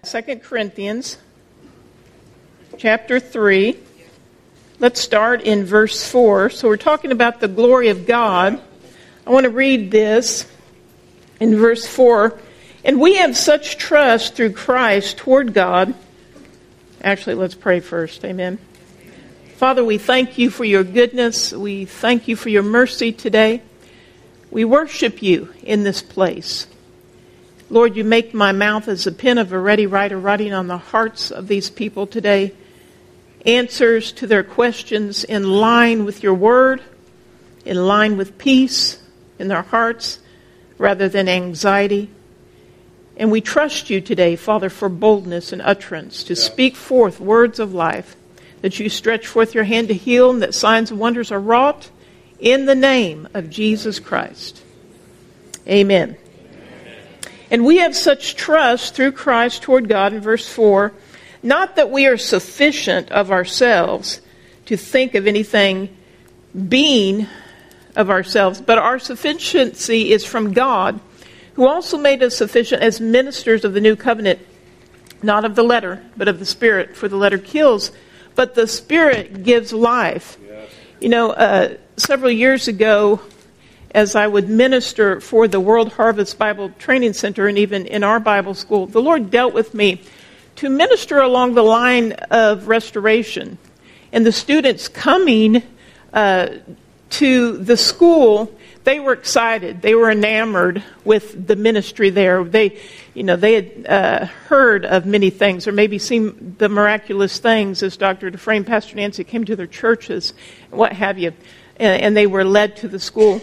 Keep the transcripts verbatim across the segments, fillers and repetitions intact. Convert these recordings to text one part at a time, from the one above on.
Second Corinthians chapter three. Let's start in verse four. So we're talking about the glory of God. I want to read this in verse four. And we have such trust through Christ toward God. Actually, let's pray first. Amen. Father, we thank you for your goodness. We thank you for your mercy today. We worship you in this place. Lord, you make my mouth as a pen of a ready writer, writing on the hearts of these people today answers to their questions in line with your word, in line with peace in their hearts, rather than anxiety. And we trust you today, Father, for boldness and utterance, to speak forth words of life, that you stretch forth your hand to heal, and that signs and wonders are wrought in the name of Jesus Christ. Amen. And we have such trust through Christ toward God, in verse four, not that we are sufficient of ourselves to think of anything being of ourselves, but our sufficiency is from God, who also made us sufficient as ministers of the new covenant, not of the letter, but of the Spirit. For the letter kills, but the Spirit gives life. Yes. You know, uh, several years ago, as I would minister for the World Harvest Bible Training Center and even in our Bible school, the Lord dealt with me to minister along the line of restoration. And the students coming uh, to the school, they were excited. They were enamored with the ministry there. They, you know, they had uh, heard of many things, or maybe seen the miraculous things as Doctor Dufresne, Pastor Nancy came to their churches, what have you, and, and they were led to the school.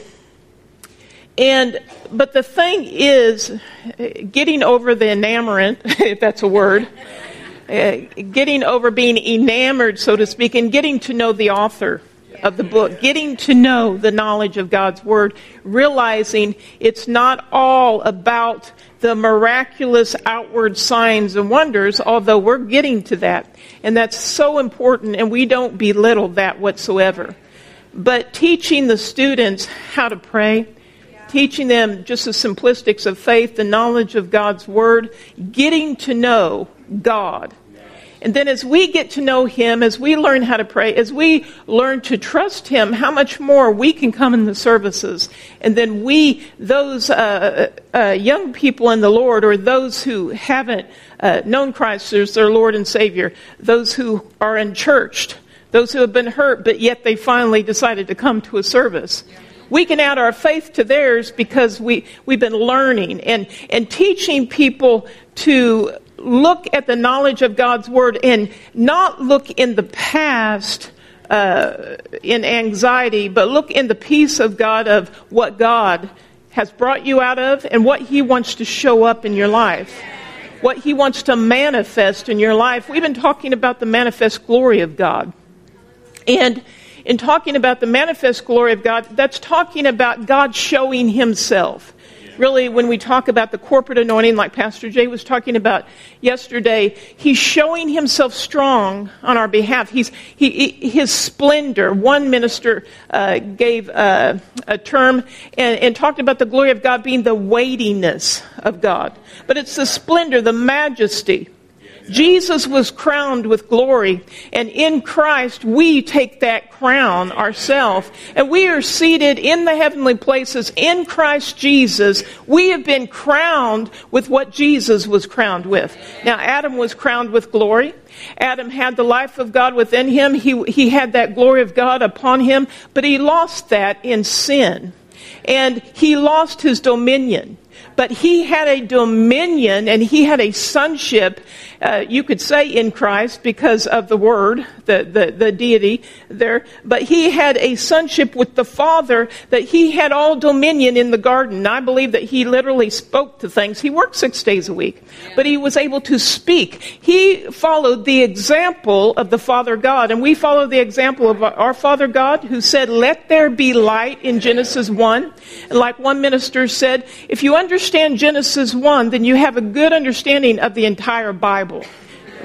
And but the thing is, getting over the enamorment, if that's a word, uh, getting over being enamored, so to speak, and getting to know the author of the book, getting to know the knowledge of God's Word, realizing it's not all about the miraculous outward signs and wonders, although we're getting to that. And that's so important, and we don't belittle that whatsoever. But teaching the students how to pray, teaching them just the simplistics of faith, the knowledge of God's Word, getting to know God. And then as we get to know Him, as we learn how to pray, as we learn to trust Him, how much more we can come in the services. And then we, those uh, uh, young people in the Lord, or those who haven't uh, known Christ as their Lord and Savior, those who are unchurched, those who have been hurt, but yet they finally decided to come to a service. We can add our faith to theirs because we, we've been learning and, and teaching people to look at the knowledge of God's Word and not look in the past uh, in anxiety, but look in the peace of God of what God has brought you out of and what He wants to show up in your life, what He wants to manifest in your life. We've been talking about the manifest glory of God. And in talking about the manifest glory of God, that's talking about God showing Himself. Really, when we talk about the corporate anointing, like Pastor Jay was talking about yesterday, He's showing Himself strong on our behalf. He's he, His splendor. One minister uh, gave uh, a term and, and talked about the glory of God being the weightiness of God. But it's the splendor, the majesty. Jesus was crowned with glory, and in Christ we take that crown ourselves, and we are seated in the heavenly places in Christ Jesus. We have been crowned with what Jesus was crowned with. Now, Adam was crowned with glory. Adam had the life of God within him. He, he had that glory of God upon him, but he lost that in sin, and he lost his dominion. But he had a dominion and he had a sonship, uh, you could say, in Christ because of the Word, the, the, the deity there. But he had a sonship with the Father, that he had all dominion in the garden. I believe that he literally spoke to things. He worked six days a week, but he was able to speak. He followed the example of the Father God. And we follow the example of our Father God, who said, "Let there be light," in Genesis one. And like one minister said, if you understand Genesis one, then you have a good understanding of the entire Bible.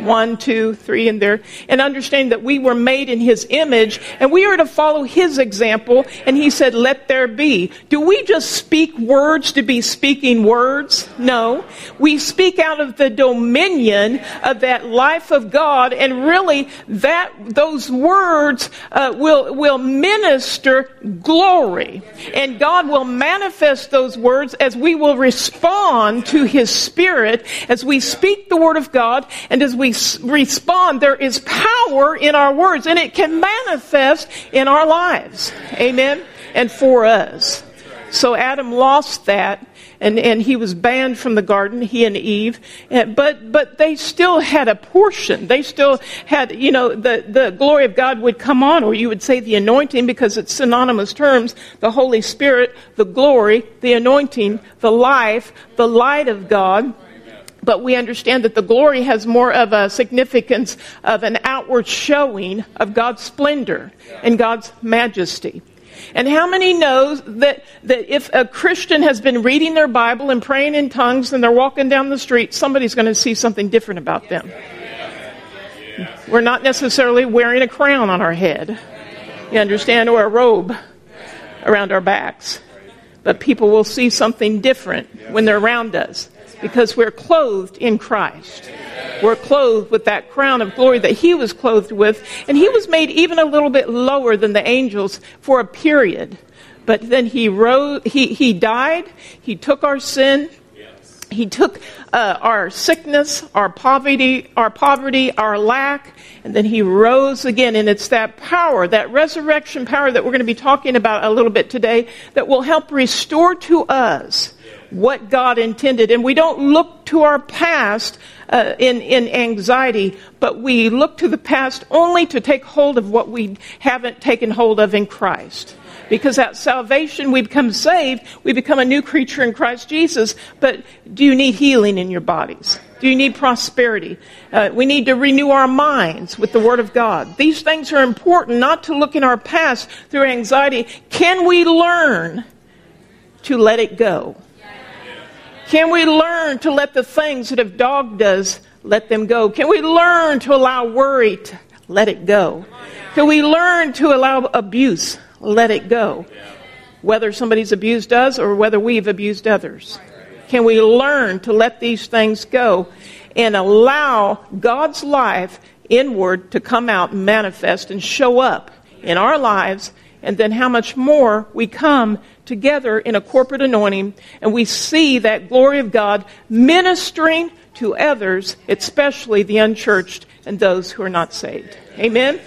One, two, three in there. And understanding that we were made in his image and we are to follow his example. And he said, let there be. Do we just speak words to be speaking words? No. We speak out of the dominion of that life of God. And really that, those words uh, will, will minister glory. And God will manifest those words as we will respond to his Spirit, as we speak the word of God, and as we s- respond, there is power in our words, and it can manifest in our lives. Amen? And for us. So Adam lost that, and, and he was banned from the garden, he and Eve. And, but but they still had a portion. They still had, you know, the, the glory of God would come on, or you would say the anointing, because it's synonymous terms. The Holy Spirit, the glory, the anointing, the life, the light of God. But we understand that the glory has more of a significance of an outward showing of God's splendor and God's majesty. And how many knows that, that if a Christian has been reading their Bible and praying in tongues and they're walking down the street, somebody's going to see something different about them? We're not necessarily wearing a crown on our head, you understand, or a robe around our backs. But people will see something different when they're around us because we're clothed in Christ. We're clothed with that crown of glory that he was clothed with. And he was made even a little bit lower than the angels for a period. But then he rose, he, he died, he took our sin, he took uh, our sickness, our poverty, our poverty, our lack, and then he rose again. And it's that power, that resurrection power that we're going to be talking about a little bit today, that will help restore to us what God intended. And we don't look to our past uh, in, in anxiety, but we look to the past only to take hold of what we haven't taken hold of in Christ. Because at salvation, we become saved, we become a new creature in Christ Jesus. But do you need healing in your bodies? Do you need prosperity? Uh, we need to renew our minds with the Word of God. These things are important, not to look in our past through anxiety. Can we learn to let it go? Can we learn to let the things that have dogged us, let them go? Can we learn to allow worry to let it go? Can we learn to allow abuse? Let it go. Whether somebody's abused us or whether we've abused others. Can we learn to let these things go and allow God's life inward to come out and manifest and show up in our lives? And then how much more we come together in a corporate anointing and we see that glory of God ministering to others, especially the unchurched and those who are not saved. Amen?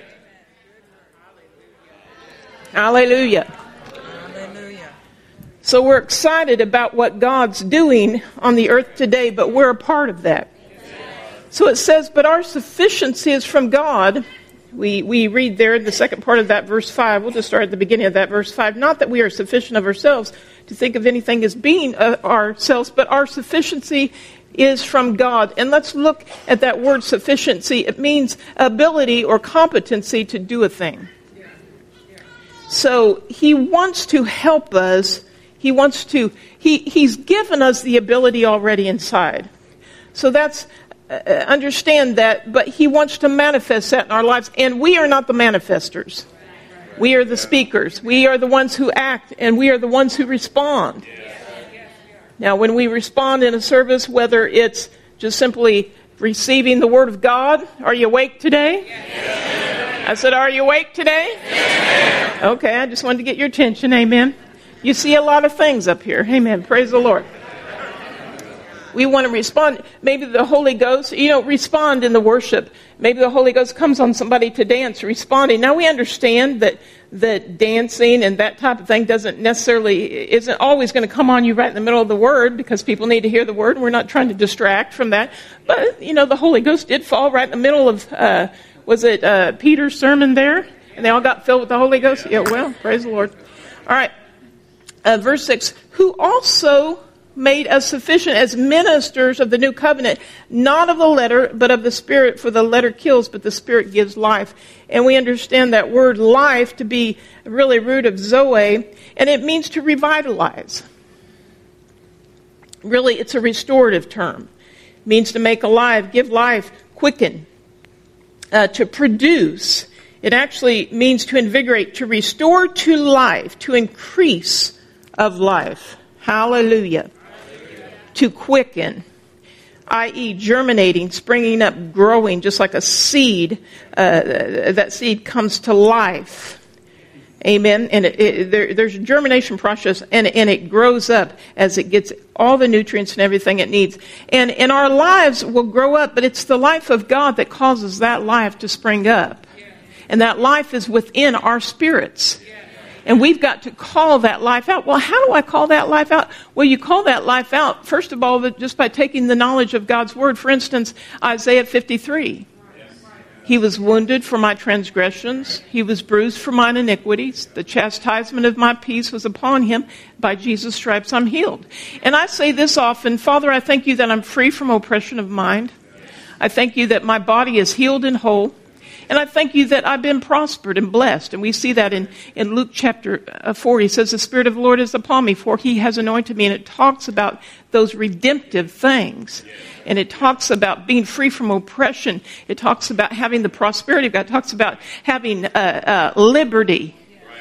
Hallelujah. Hallelujah. So we're excited about what God's doing on the earth today, but we're a part of that. So it says, but our sufficiency is from God. We we read there in the second part of that verse five. We'll just start at the beginning of that verse five. Not that we are sufficient of ourselves to think of anything as being uh, ourselves, but our sufficiency is from God. And let's look at that word sufficiency. It means ability or competency to do a thing. So he wants to help us. He wants to, he, he's given us the ability already inside. So that's, uh, understand that, but he wants to manifest that in our lives. And we are not the manifestors. We are the speakers. We are the ones who act, and we are the ones who respond. Now, when we respond in a service, whether it's just simply receiving the Word of God, are you awake today? I said, are you awake today? Okay, I just wanted to get your attention. Amen. You see a lot of things up here. Amen. Praise the Lord. We want to respond. Maybe the Holy Ghost, you know, respond in the worship. Maybe the Holy Ghost comes on somebody to dance, responding. Now we understand that that dancing and that type of thing doesn't necessarily, isn't always going to come on you right in the middle of the word, because people need to hear the word. We're not trying to distract from that. But, you know, the Holy Ghost did fall right in the middle of, uh, was it uh, Peter's sermon there? And they all got filled with the Holy Ghost? Yeah, well, praise the Lord. All right. Uh, verse six, who also made us sufficient as ministers of the new covenant, not of the letter, but of the Spirit, for the letter kills, but the Spirit gives life. And we understand that word life to be really root of zoe, and it means to revitalize. Really, it's a restorative term. It means to make alive, give life, quicken, uh, to produce. It actually means to invigorate, to restore to life, to increase of life. Hallelujah. Hallelujah. To quicken, that is germinating, springing up, growing, just like a seed. Uh, that seed comes to life. Amen. And it, it, there, there's a germination process, and, and it grows up as it gets all the nutrients and everything it needs. And, and our lives will grow up, but it's the life of God that causes that life to spring up. And that life is within our spirits. And we've got to call that life out. Well, how do I call that life out? Well, you call that life out, first of all, just by taking the knowledge of God's Word. For instance, Isaiah fifty-three. He was wounded for my transgressions. He was bruised for mine iniquities. The chastisement of my peace was upon him. By Jesus' stripes I'm healed. And I say this often, Father, I thank you that I'm free from oppression of mind. I thank you that my body is healed and whole. And I thank you that I've been prospered and blessed. And we see that in, in Luke chapter four. He says, the Spirit of the Lord is upon me, for he has anointed me. And it talks about those redemptive things. And it talks about being free from oppression. It talks about having the prosperity of God. It talks about having uh, uh, liberty,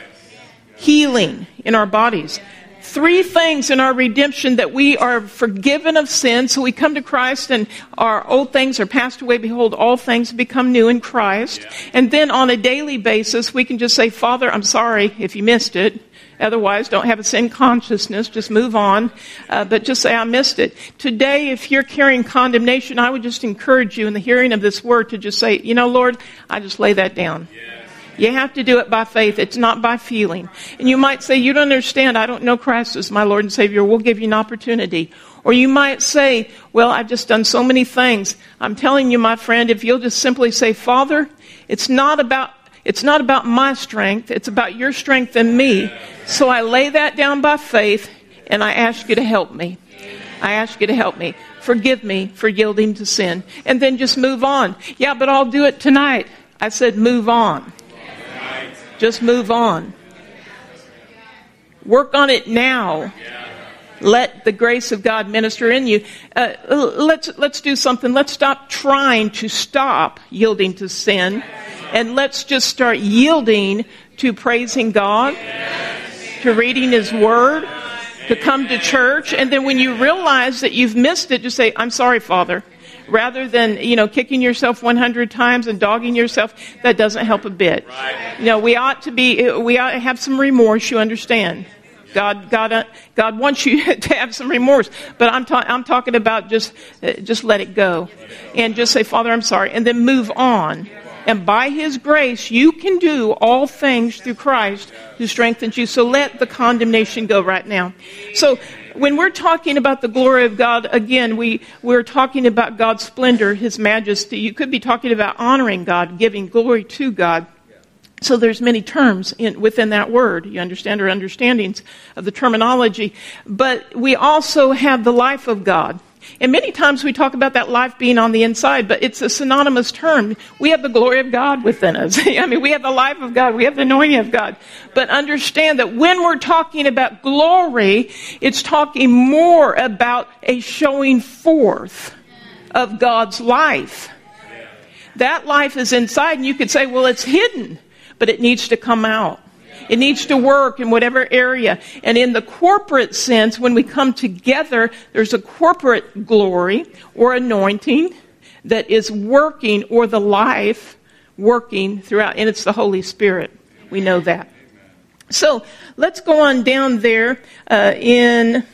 healing in our bodies. Three things in our redemption: that we are forgiven of sin. So we come to Christ and our old things are passed away. Behold, all things become new in Christ. Yeah. And then on a daily basis, we can just say, Father, I'm sorry if you missed it. Otherwise, don't have a sin consciousness. Just move on. Uh, but just say, I missed it. Today, if you're carrying condemnation, I would just encourage you in the hearing of this word to just say, you know, Lord, I just lay that down. Yeah. You have to do it by faith. It's not by feeling. And you might say, you don't understand. I don't know Christ as my Lord and Savior. We'll give you an opportunity. Or you might say, well, I've just done so many things. I'm telling you, my friend, if you'll just simply say, Father, it's not about it's not about my strength. It's about your strength in me. So I lay that down by faith, and I ask you to help me. I ask you to help me. Forgive me for yielding to sin. And then just move on. Yeah, but I'll do it tonight. I said move on. Just move on. Work on it now. Let the grace of God minister in you. Uh, let's let's do something. Let's stop trying to stop yielding to sin, and let's just start yielding to praising God, to reading His Word, to come to church. And then when you realize that you've missed it, just say, I'm sorry, Father. Rather than, you know, kicking yourself one hundred times and dogging yourself, that doesn't help a bit. Right. You know, we ought to be, we ought to have some remorse, you understand. God, God, uh, God wants you to have some remorse. But I'm, ta- I'm talking about just, uh, just let it go. And just say, Father, I'm sorry. And then move on. And by His grace, you can do all things through Christ who strengthens you. So let the condemnation go right now. So when we're talking about the glory of God, again, we, we're talking about God's splendor, His majesty. You could be talking about honoring God, giving glory to God. So there's many terms in, within that word. You understand, or understandings of the terminology. But we also have the life of God. And many times we talk about that life being on the inside, but it's a synonymous term. We have the glory of God within us. I mean, we have the life of God. We have the anointing of God. But understand that when we're talking about glory, it's talking more about a showing forth of God's life. That life is inside, and you could say, well, it's hidden, but it needs to come out. It needs to work in whatever area. And in the corporate sense, when we come together, there's a corporate glory or anointing that is working, or the life working throughout. And it's the Holy Spirit. We know that. So let's go on down there uh, in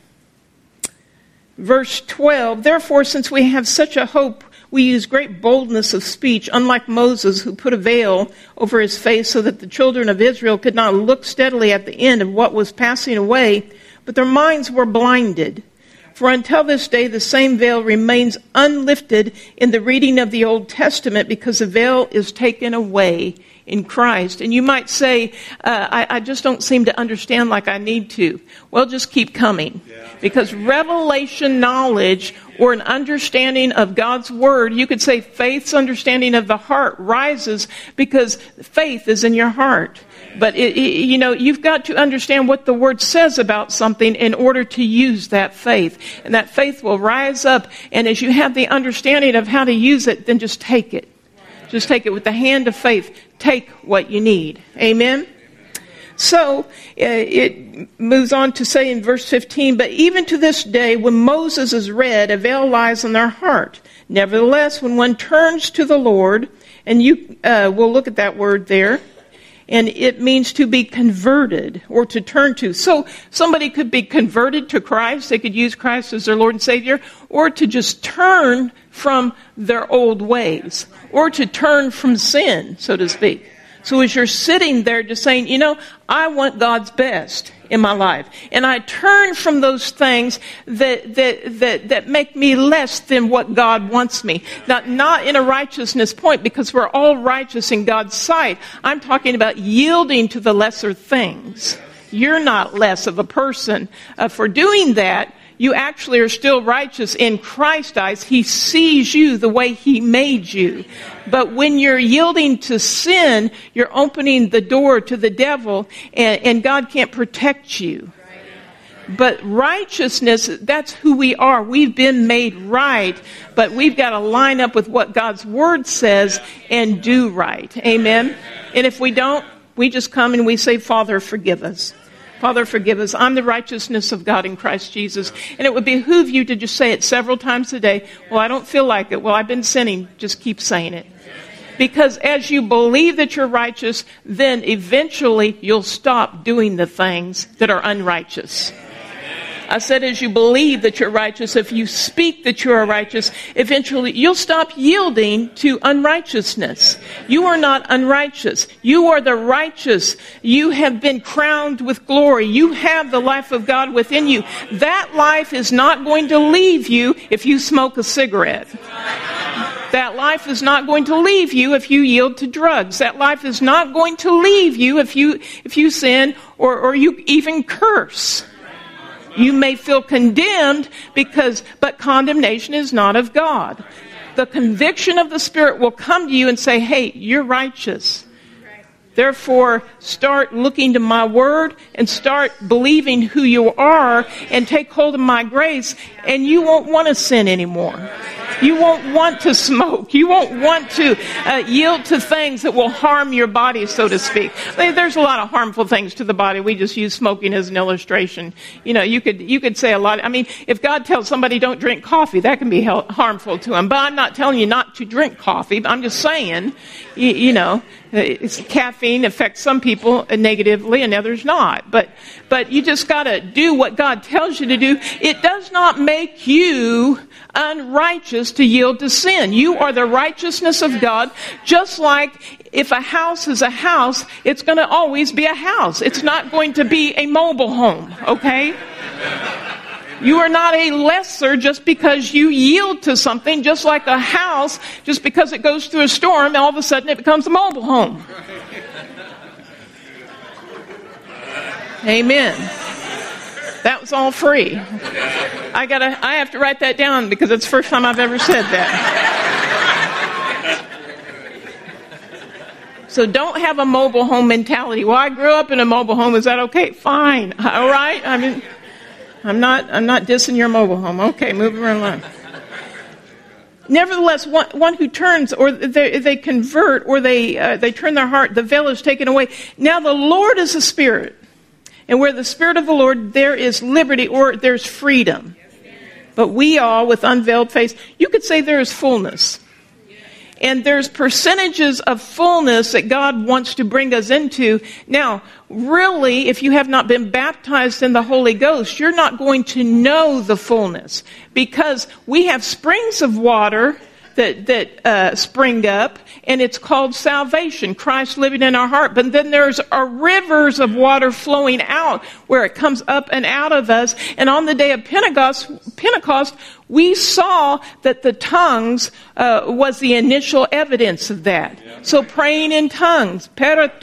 verse twelve. Therefore, since we have such a hope, we use great boldness of speech, unlike Moses, who put a veil over his face so that the children of Israel could not look steadily at the end of what was passing away, but their minds were blinded. For until this day, the same veil remains unlifted in the reading of the Old Testament, because the veil is taken away in Christ. And you might say, uh, I, I just don't seem to understand like I need to. Well, just keep coming. Because revelation knowledge or an understanding of God's Word, you could say faith's understanding of the heart rises because faith is in your heart. But, it, it, you know, you've got to understand what the Word says about something in order to use that faith. And that faith will rise up. And as you have the understanding of how to use it, then just take it. Just take it with the hand of faith. Take what you need. Amen? So uh, it moves on to say in verse fifteen, but even to this day, when Moses is read, a veil lies on their heart. Nevertheless, when one turns to the Lord, and you uh, we'll look at that word there, and it means to be converted or to turn to. So somebody could be converted to Christ. They could use Christ as their Lord and Savior, or to just turn from their old ways, or to turn from sin, so to speak. So as you're sitting there just saying, you know, I want God's best in my life. And I turn from those things that that that, that make me less than what God wants me. Not, not in a righteousness point, because we're all righteous in God's sight. I'm talking about yielding to the lesser things. You're not less of a person uh, for doing that. You actually are still righteous in Christ's eyes. He sees you the way He made you. But when you're yielding to sin, you're opening the door to the devil, and, and God can't protect you. But righteousness, that's who we are. We've been made right, but we've got to line up with what God's Word says and do right. Amen? And if we don't, we just come and we say, Father, forgive us. Father, forgive us. I'm the righteousness of God in Christ Jesus. And it would behoove you to just say it several times a day. Well, I don't feel like it. Well, I've been sinning. Just keep saying it. Because as you believe that you're righteous, then eventually you'll stop doing the things that are unrighteous. I said, as you believe that you're righteous, if you speak that you are righteous, eventually you'll stop yielding to unrighteousness. You are not unrighteous. You are the righteous. You have been crowned with glory. You have the life of God within you. That life is not going to leave you if you smoke a cigarette. That life is not going to leave you if you yield to drugs. That life is not going to leave you if you if you sin or, or you even curse. You may feel condemned because, but condemnation is not of God. The conviction of the Spirit will come to you and say, hey, you're righteous. Therefore, start looking to my Word and start believing who you are and take hold of my grace, and you won't want to sin anymore. You won't want to smoke. You won't want to uh, yield to things that will harm your body, so to speak. There's a lot of harmful things to the body. We just use smoking as an illustration. You know, you could you could say a lot. I mean, if God tells somebody don't drink coffee, that can be harmful to them. But I'm not telling you not to drink coffee. I'm just saying, you, you know, it's, caffeine affects some people negatively and others not. But but you just got to do what God tells you to do. It does not make you unrighteous to yield to sin. You are the righteousness of God. Just like if a house is a house, it's going to always be a house. It's not going to be a mobile home, okay? You are not a lesser just because you yield to something, just like a house, just because it goes through a storm, all of a sudden it becomes a mobile home. Amen. That was all free. I gotta. I have to write that down because it's the first time I've ever said that. So don't have a mobile home mentality. Well, I grew up in a mobile home. Is that okay? Fine. All right. I mean, I'm not. I'm not dissing your mobile home. Okay, moving right along. Nevertheless, one, one who turns, or they, they convert, or they uh, they turn their heart, the veil is taken away. Now the Lord is a spirit. And where the Spirit of the Lord, there is liberty, or there's freedom. But we all, with unveiled face, you could say there is fullness. And there's percentages of fullness that God wants to bring us into. Now, really, if you have not been baptized in the Holy Ghost, you're not going to know the fullness. Because we have springs of water that that uh, spring up, and it's called salvation, Christ living in our heart. But then there's are rivers of water flowing out where it comes up and out of us. And on the day of Pentecost, Pentecost, we saw that the tongues uh, was the initial evidence of that. Yeah. So praying in tongues, not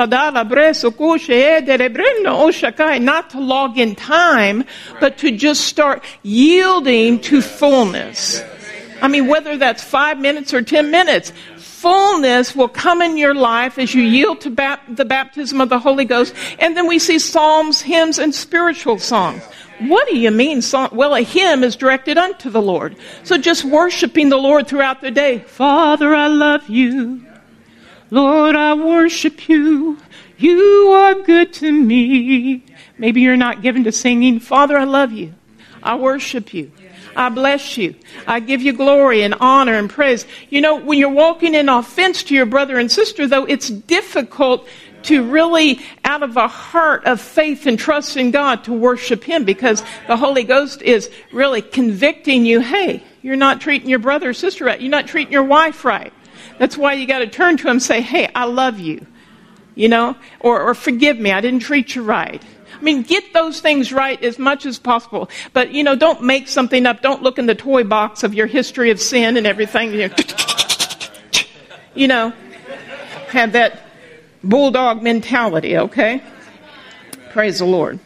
to log in time, but to just start yielding to fullness. I mean, whether that's five minutes or ten minutes, fullness will come in your life as you yield to bap- the baptism of the Holy Ghost. And then we see psalms, hymns, and spiritual songs. What do you mean? Well, a hymn is directed unto the Lord. So just worshiping the Lord throughout the day. Father, I love you. Lord, I worship you. You are good to me. Maybe you're not given to singing. Father, I love you. I worship you. I bless you. I give you glory and honor and praise. You know, when you're walking in offense to your brother and sister, though, it's difficult to really, out of a heart of faith and trust in God, to worship Him, because the Holy Ghost is really convicting you. Hey, you're not treating your brother or sister right. You're not treating your wife right. That's why you got to turn to Him and say, hey, I love you. You know, or, or forgive me, I didn't treat you right. I mean, get those things right as much as possible. But, you know, don't make something up. Don't look in the toy box of your history of sin and everything. You know, you know have that bulldog mentality, okay? Praise the Lord.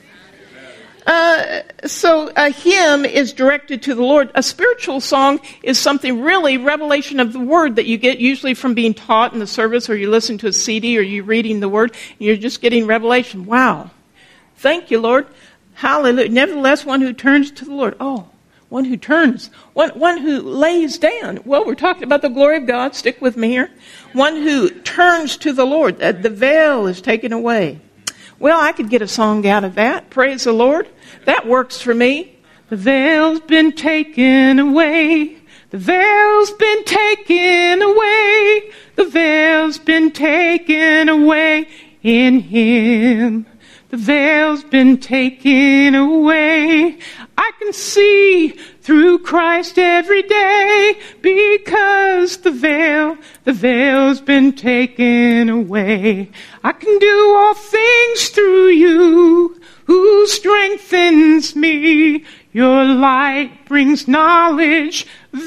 Uh, so a hymn is directed to the Lord. A spiritual song is something really, revelation of the Word that you get usually from being taught in the service, or you listen to a C D, or you're reading the Word, and you're just getting revelation. Wow. Thank you, Lord. Hallelujah. Nevertheless, one who turns to the Lord. Oh, one who turns. One, one who lays down. Well, we're talking about the glory of God. Stick with me here. One who turns to the Lord. The veil is taken away. Well, I could get a song out of that. Praise the Lord. That works for me. The veil's been taken away. The veil's been taken away. The veil's been taken away in Him. The veil's been taken away. I can see through Christ every day, because the veil, the veil's been taken away. I can do all things through you, who strengthens me. Your light brings knowledge,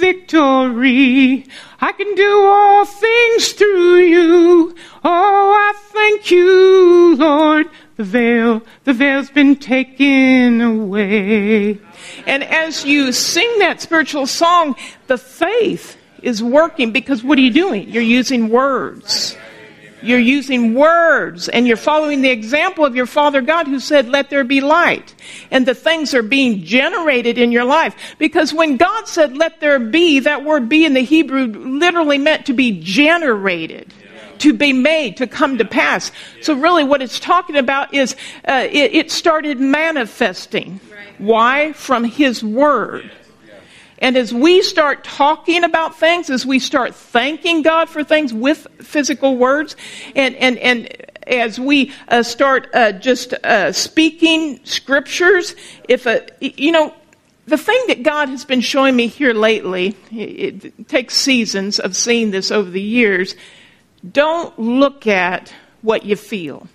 victory. I can do all things through you. Oh, I thank you, Lord. The veil, the veil's been taken away. And as you sing that spiritual song, the faith is working, because what are you doing? You're using words. You're using words, and you're following the example of your Father God, who said, let there be light. And the things are being generated in your life. Because when God said, let there be, that word be in the Hebrew literally meant to be generated. To be made, to come to pass. So really what it's talking about is uh, it, it started manifesting. Why? From His Word. And as we start talking about things, as we start thanking God for things with physical words, and, and, and as we uh, start uh, just uh, speaking scriptures, if a, you know, the thing that God has been showing me here lately, it, it takes seasons of seeing this over the years. Don't look at what you feel.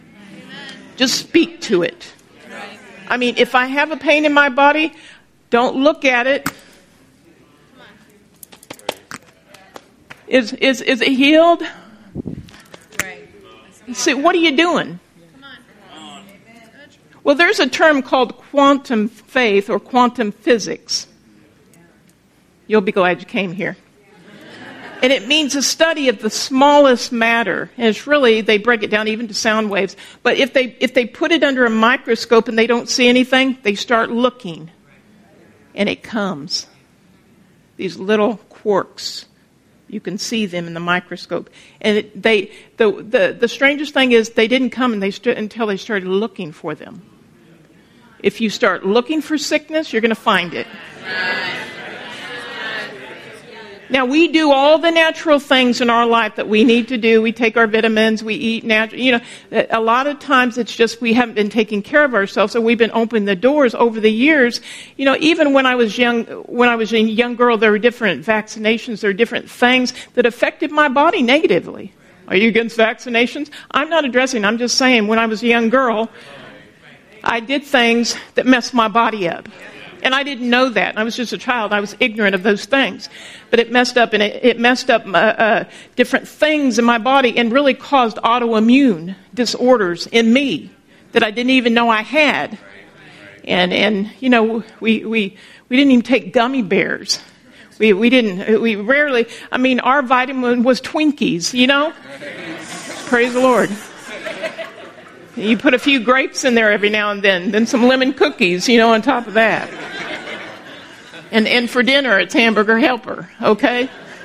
Just speak to it. I mean, if I have a pain in my body, don't look at it. Is is is it healed? See, what are you doing? Well, there's a term called quantum faith or quantum physics. You'll be glad you came here. And it means a study of the smallest matter. And it's really, they break it down even to sound waves. But if they if they put it under a microscope and they don't see anything, they start looking. And it comes. These little quarks. You can see them in the microscope. And it, they the, the the strangest thing is they didn't come and they st- until they started looking for them. If you start looking for sickness, you're going to find it. Now, we do all the natural things in our life that we need to do. We take our vitamins, we eat natural. You know, a lot of times it's just we haven't been taking care of ourselves, so we've been opening the doors over the years. You know, even when I was young, when I was a young girl, there were different vaccinations, there were different things that affected my body negatively. Are you against vaccinations? I'm not addressing, I'm just saying when I was a young girl, I did things that messed my body up. And I didn't know that. I was just a child. I was ignorant of those things. But it messed up, and it, it messed up uh, uh, different things in my body and really caused autoimmune disorders in me that I didn't even know I had. And, and you know, we, we, we didn't even take gummy bears. We, we didn't, we rarely, I mean, our vitamin was Twinkies, you know? Praise the Lord. You put a few grapes in there every now and then, then some lemon cookies, you know, on top of that. And and for dinner, it's Hamburger Helper, okay?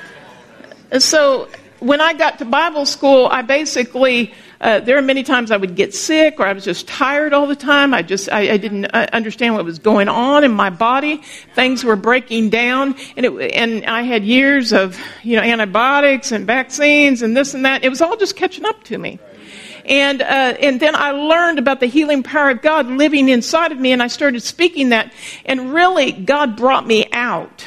So when I got to Bible school, I basically, uh, there are many times I would get sick or I was just tired all the time. I just, I, I didn't understand what was going on in my body. Things were breaking down. And it, and I had years of, you know, antibiotics and vaccines and this and that. It was all just catching up to me. And uh, and then I learned about the healing power of God living inside of me, and I started speaking that. And really, God brought me out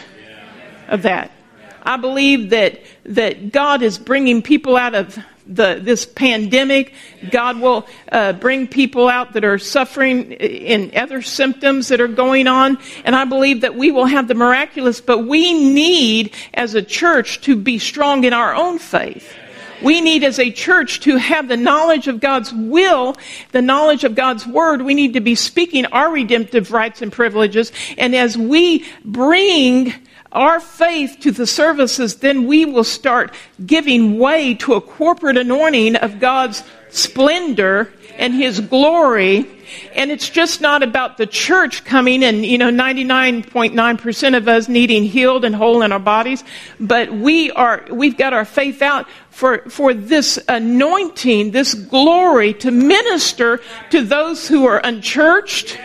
of that. I believe that that God is bringing people out of the this pandemic. God will uh, bring people out that are suffering in other symptoms that are going on. And I believe that we will have the miraculous, but we need, as a church, to be strong in our own faith. We need as a church to have the knowledge of God's will, the knowledge of God's word. We need to be speaking our redemptive rights and privileges. And as we bring our faith to the services, then we will start giving way to a corporate anointing of God's splendor and His glory. And it's just not about the church coming and, you know, ninety-nine point nine percent of us needing healed and whole in our bodies. But we are, we've got our faith out for, for this anointing, this glory to minister to those who are unchurched,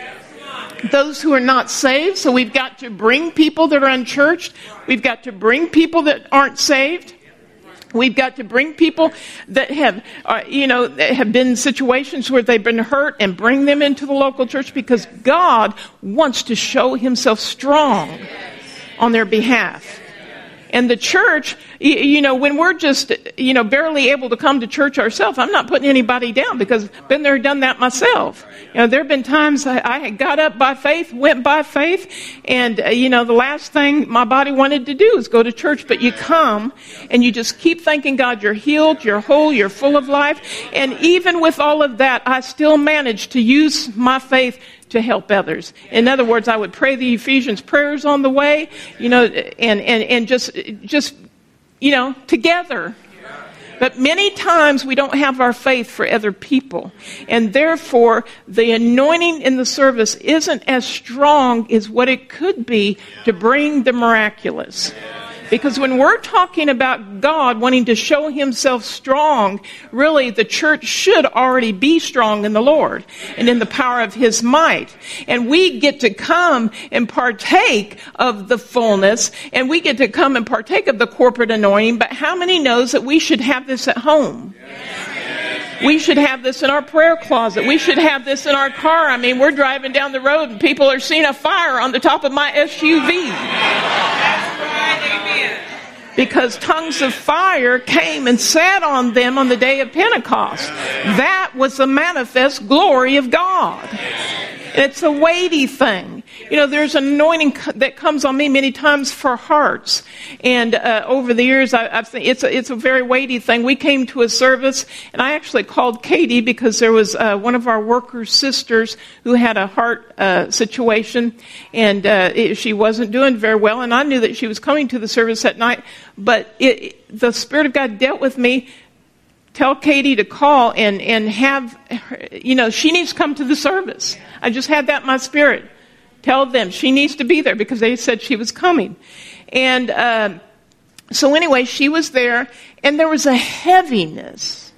those who are not saved. So we've got to bring people that are unchurched. We've got to bring people that aren't saved. We've got to bring people that have, uh, you know, that have been in situations where they've been hurt and bring them into the local church because God wants to show Himself strong on their behalf. And the church, you, you know, when we're just, you know, barely able to come to church ourselves, I'm not putting anybody down because I've been there, done that myself. You know, there have been times I, I got up by faith, went by faith, and, uh, you know, the last thing my body wanted to do is go to church. But you come and you just keep thanking God you're healed, you're whole, you're full of life. And even with all of that, I still managed to use my faith to help others. In other words, I would pray the Ephesians prayers on the way, you know, and, and, and just, just, you know, together. But many times we don't have our faith for other people. And therefore, the anointing in the service isn't as strong as what it could be to bring the miraculous. Because when we're talking about God wanting to show Himself strong, really the church should already be strong in the Lord and in the power of His might. And we get to come and partake of the fullness, and we get to come and partake of the corporate anointing. But how many knows that we should have this at home? We should have this in our prayer closet. We should have this in our car. I mean, we're driving down the road and people are seeing a fire on the top of my S U V. Because tongues of fire came and sat on them on the day of Pentecost. That was the manifest glory of God. It's a weighty thing. You know, there's an anointing that comes on me many times for hearts. And uh, over the years, I, I've seen, it's, a, it's a very weighty thing. We came to a service, and I actually called Katie because there was uh, one of our workers' sisters who had a heart uh, situation, and uh, it, she wasn't doing very well. And I knew that she was coming to the service that night, but it, it, the Spirit of God dealt with me. Tell Katie to call and, and have, you know, she needs to come to the service. I just had that in my spirit. Tell them she needs to be there because they said she was coming. And uh, so anyway, she was there, and there was a heaviness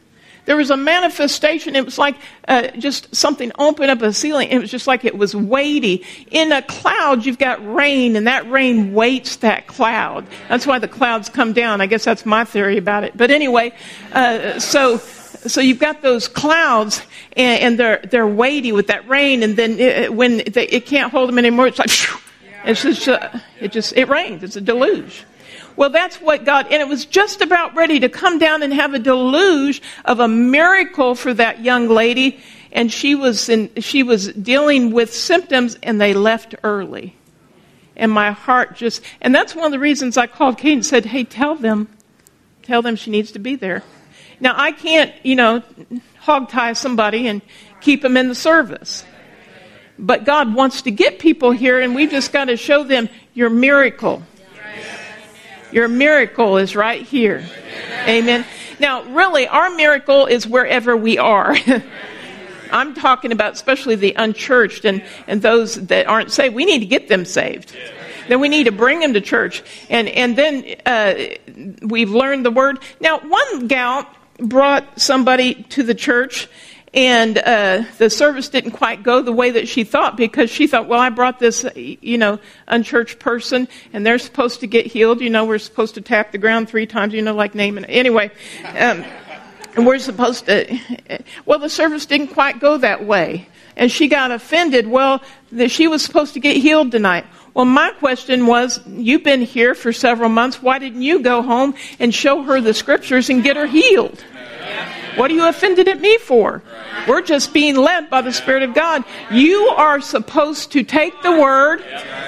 There was a manifestation. It was like uh, just something opened up a ceiling. It was just like it was weighty. In a cloud, you've got rain, and that rain weights that cloud. That's why the clouds come down. I guess that's my theory about it. But anyway, uh, so so you've got those clouds, and, and they're they're weighty with that rain. And then it, when they, it can't hold them anymore, it's like phew, it's just uh, it just it rains. It's a deluge. Well, that's what God, and it was just about ready to come down and have a deluge of a miracle for that young lady, and she was in, she was dealing with symptoms, and they left early. And my heart just, and that's one of the reasons I called Kate and said, hey, tell them, tell them she needs to be there. Now, I can't, you know, hog tie somebody and keep them in the service. But God wants to get people here, and we've just got to show them your miracle. Your miracle is right here. Amen. Now, really, our miracle is wherever we are. I'm talking about especially the unchurched and, and those that aren't saved. We need to get them saved. Then we need to bring them to church. And, and then uh, we've learned the word. Now, one gal brought somebody to the church, and uh, the service didn't quite go the way that she thought, because she thought, well, I brought this, you know, unchurched person, and they're supposed to get healed. You know, we're supposed to tap the ground three times, you know, like naming it. Anyway, um, and we're supposed to, well, the service didn't quite go that way. And she got offended. Well, the, she was supposed to get healed tonight. Well, my question was, you've been here for several months. Why didn't you go home and show her the scriptures and get her healed? What are you offended at me for? We're just being led by the Spirit of God. You are supposed to take the word.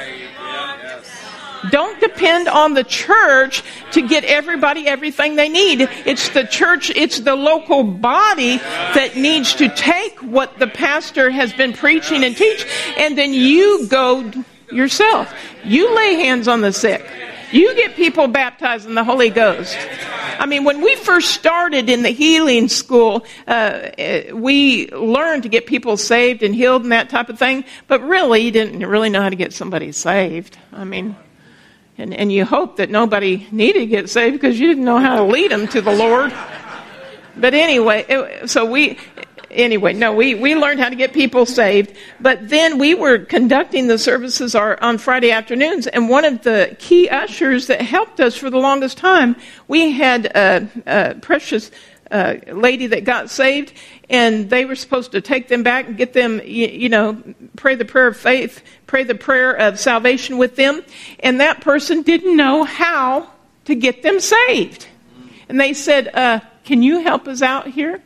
Don't depend on the church to get everybody everything they need. It's the church, it's the local body that needs to take what the pastor has been preaching and teach, and then you go yourself. You lay hands on the sick. You get people baptized in the Holy Ghost. I mean, when we first started in the healing school, uh, we learned to get people saved and healed and that type of thing. But really, you didn't really know how to get somebody saved. I mean, and, and you hope that nobody needed to get saved because you didn't know how to lead them to the Lord. But anyway, it, so we... Anyway, no, we, we learned how to get people saved. But then we were conducting the services our, on Friday afternoons, and one of the key ushers that helped us for the longest time, we had a, a precious uh, lady that got saved, and they were supposed to take them back and get them, you, you know, pray the prayer of faith, pray the prayer of salvation with them. And that person didn't know how to get them saved. And they said, uh, can you help us out here?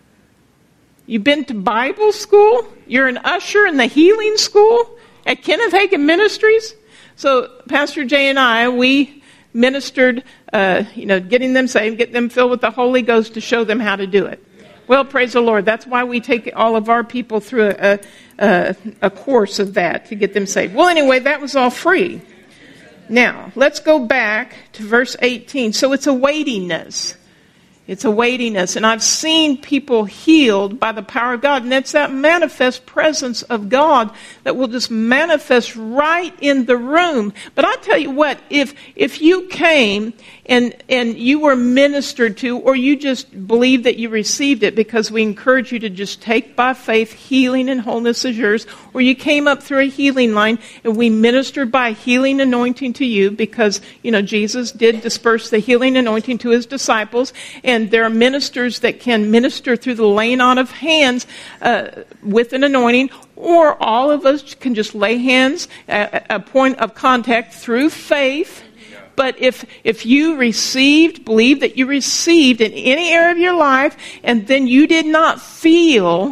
You've been to Bible school? You're an usher in the healing school at Kenneth Hagin Ministries? So Pastor Jay and I, we ministered, uh, you know, getting them saved, getting them filled with the Holy Ghost to show them how to do it. Well, praise the Lord. That's why we take all of our people through a, a, a course of that to get them saved. Well, anyway, that was all free. Now, let's go back to verse eighteen. So it's a weightiness. It's a weightiness. And I've seen people healed by the power of God. And it's that manifest presence of God that will just manifest right in the room. But I tell you what, if if you came and and you were ministered to, or you just believe that you received it, because we encourage you to just take by faith healing and wholeness is yours, or you came up through a healing line and we ministered by healing anointing to you, because, you know, Jesus did disperse the healing anointing to his disciples, and there are ministers that can minister through the laying on of hands uh, with an anointing, or all of us can just lay hands at a point of contact through faith. But if if you received, believe that you received in any area of your life, and then you did not feel,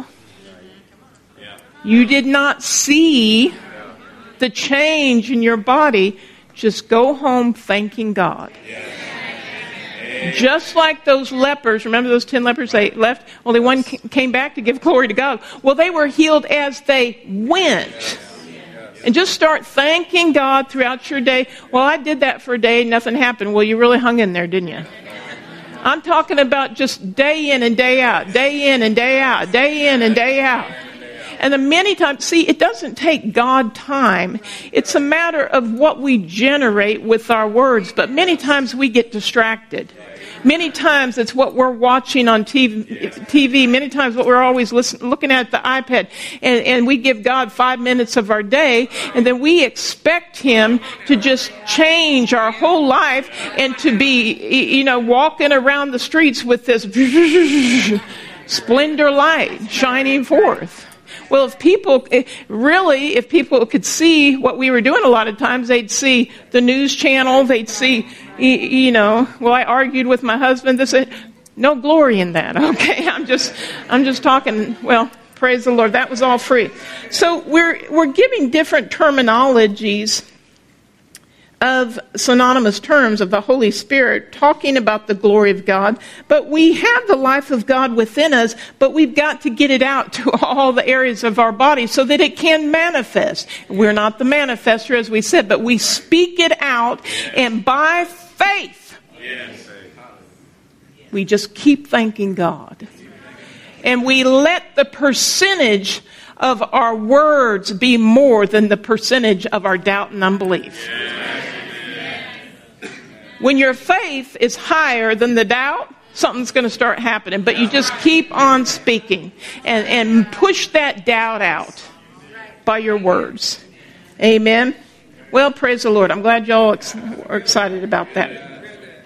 you did not see the change in your body, just go home thanking God. Just like those lepers, remember those ten lepers, they left, only one came back to give glory to God. Well, they were healed as they went. And just start thanking God throughout your day. Well, I did that for a day, nothing happened. Well, you really hung in there, didn't you? I'm talking about just day in and day out, day in and day out, day in and day out. And then many times, see, it doesn't take God time. It's a matter of what we generate with our words. But many times we get distracted. Many times it's what we're watching on T V, T V. Many times what we're always listen, looking at the iPad. And, and we give God five minutes of our day, and then we expect Him to just change our whole life and to be, you know, walking around the streets with this splendor light shining forth. Well, if people, really, if people could see what we were doing a lot of times, they'd see the news channel, they'd see, you know, well, I argued with my husband, this, no glory in that, okay? I'm just, I'm just talking, well, praise the Lord, that was all free. So we're, we're giving different terminologies of synonymous terms of the Holy Spirit, talking about the glory of God. But we have the life of God within us, but we've got to get it out to all the areas of our body so that it can manifest. We're not the manifester, as we said, but we speak it out, and by faith, we just keep thanking God. And we let the percentage of our words be more than the percentage of our doubt and unbelief. When your faith is higher than the doubt, something's going to start happening. But you just keep on speaking and, and push that doubt out by your words. Amen. Well, praise the Lord. I'm glad y'all ex- are excited about that.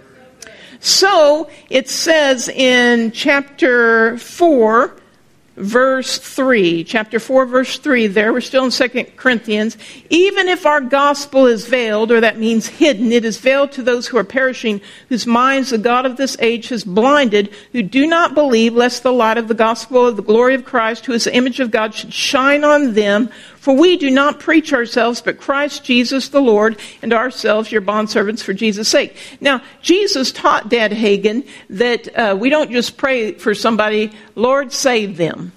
So it says in chapter four, verse three, chapter four, verse three there, we're still in Second Corinthians. Even if our gospel is veiled, or that means hidden, it is veiled to those who are perishing, whose minds the God of this age has blinded, who do not believe, lest the light of the gospel of the glory of Christ, who is the image of God, should shine on them. For we do not preach ourselves, but Christ Jesus the Lord, and ourselves your bondservants for Jesus' sake. Now, Jesus taught Dad Hagin that uh, we don't just pray for somebody, Lord, save them.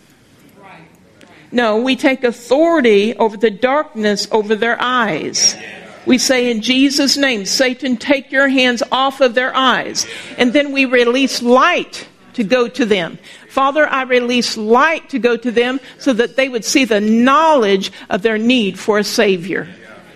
No, we take authority over the darkness over their eyes. We say in Jesus' name, Satan, take your hands off of their eyes. And then we release light to go to them. Father, I release light to go to them so that they would see the knowledge of their need for a Savior.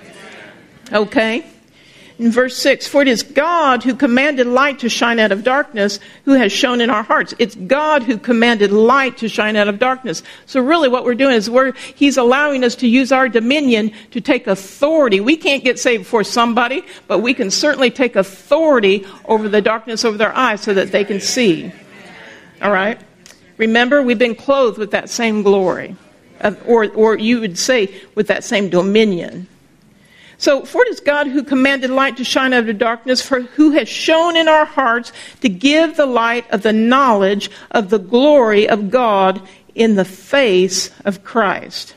Okay? In verse six, for it is God who commanded light to shine out of darkness, who has shone in our hearts. It's God who commanded light to shine out of darkness. So really what we're doing is we're, He's allowing us to use our dominion to take authority. We can't get saved for somebody, but we can certainly take authority over the darkness over their eyes so that they can see. All right? Remember, we've been clothed with that same glory, or, or you would say with that same dominion. So, for it is God who commanded light to shine out of darkness, for who has shone in our hearts to give the light of the knowledge of the glory of God in the face of Christ.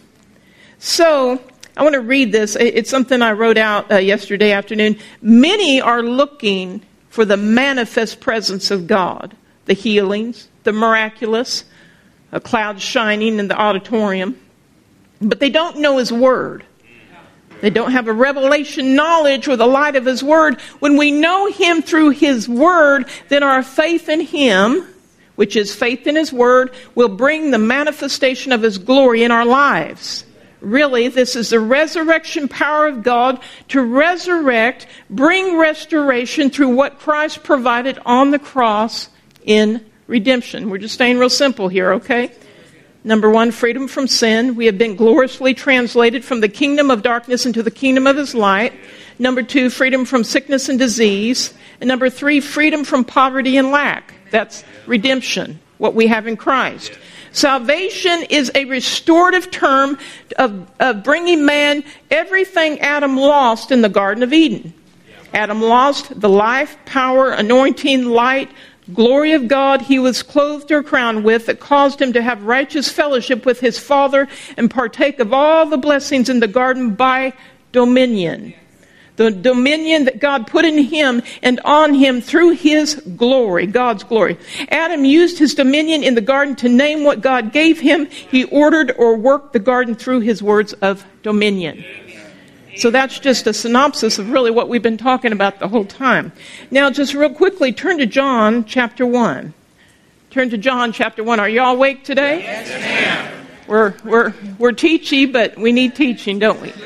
So, I want to read this. It's something I wrote out uh, yesterday afternoon. Many are looking for the manifest presence of God, the healings, the miraculous, a cloud shining in the auditorium, but they don't know His Word. They don't have a revelation knowledge or the light of His Word. When we know Him through His Word, then our faith in Him, which is faith in His Word, will bring the manifestation of His glory in our lives. Really, this is the resurrection power of God to resurrect, bring restoration through what Christ provided on the cross in redemption. We're just staying real simple here, okay? Number one, freedom from sin. We have been gloriously translated from the kingdom of darkness into the kingdom of His light. Number two, freedom from sickness and disease. And number three, freedom from poverty and lack. That's redemption, what we have in Christ. Salvation is a restorative term of, of bringing man everything Adam lost in the Garden of Eden. Adam lost the life, power, anointing, light, glory of God He was clothed or crowned with, that caused him to have righteous fellowship with his Father and partake of all the blessings in the garden by dominion. The dominion that God put in him and on him through His glory, God's glory. Adam used his dominion in the garden to name what God gave him. He ordered or worked the garden through his words of dominion. So that's just a synopsis of really what we've been talking about the whole time. Now, just real quickly, turn to John chapter one. Turn to John chapter one. Are you all awake today? Yes, ma'am. We're we're we're teachy, but we need teaching, don't we?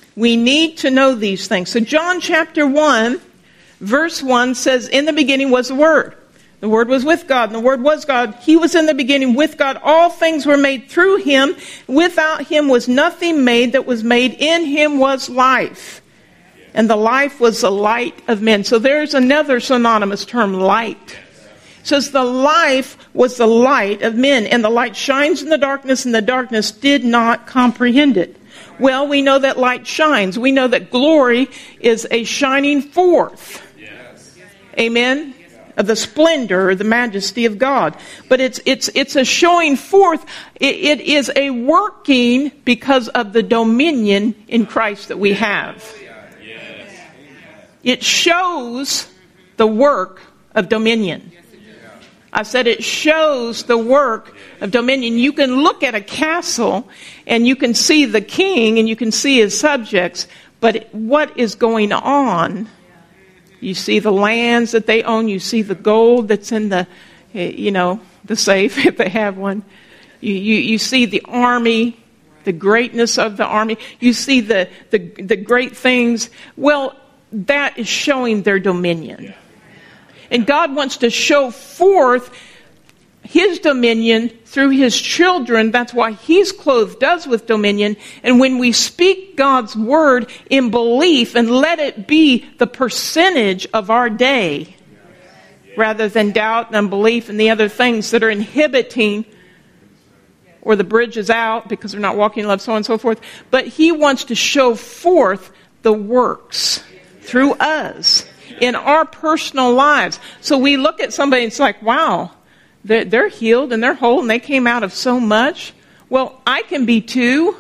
We need to know these things. So John chapter one, verse one says, in the beginning was the Word. The Word was with God, and the Word was God. He was in the beginning with God. All things were made through Him. Without Him was nothing made that was made. In Him was life. And the life was the light of men. So there's another synonymous term, light. It says the life was the light of men. And the light shines in the darkness, and the darkness did not comprehend it. Well, we know that light shines. We know that glory is a shining forth. Yes. Amen? Of the splendor or the majesty of God. But it's it's it's a showing forth. It, it is a working because of the dominion in Christ that we have. It shows the work of dominion. I said it shows the work of dominion. You can look at a castle and you can see the king and you can see his subjects, but what is going on? You see the lands that they own. You see the gold that's in the, you know, the safe if they have one. You you, you see the army, the greatness of the army. You see the, the the great things. Well, that is showing their dominion. And God wants to show forth His dominion through His children. That's why He's clothed us with dominion. And when we speak God's word in belief and let it be the percentage of our day, rather than doubt and unbelief and the other things that are inhibiting, or the bridge is out because we're not walking in love, so on and so forth. But He wants to show forth the works through us in our personal lives. So we look at somebody and it's like, wow, they're, they're healed and they're whole and they came out of so much. Well, I can be too.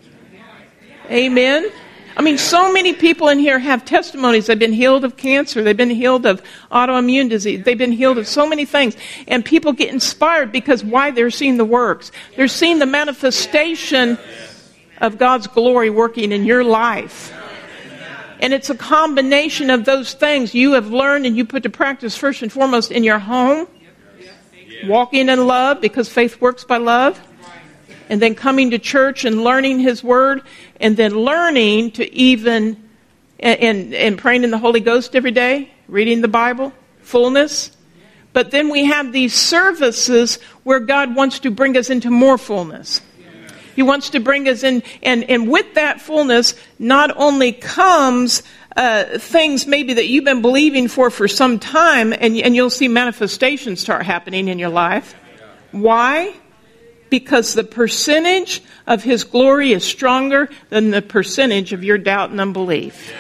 Amen. I mean, so many people in here have testimonies. They've been healed of cancer. They've been healed of autoimmune disease. They've been healed of so many things. And people get inspired because why? They're seeing the works. They're seeing the manifestation of God's glory working in your life. And it's a combination of those things you have learned and you put to practice first and foremost in your home. Walking in love because faith works by love. And then coming to church and learning His Word. And then learning to even, and, and, and praying in the Holy Ghost every day. Reading the Bible. Fullness. But then we have these services where God wants to bring us into more fullness. He wants to bring us in, and, and with that fullness, not only comes uh, things maybe that you've been believing for for some time, and, and you'll see manifestations start happening in your life. Why? Because the percentage of His glory is stronger than the percentage of your doubt and unbelief.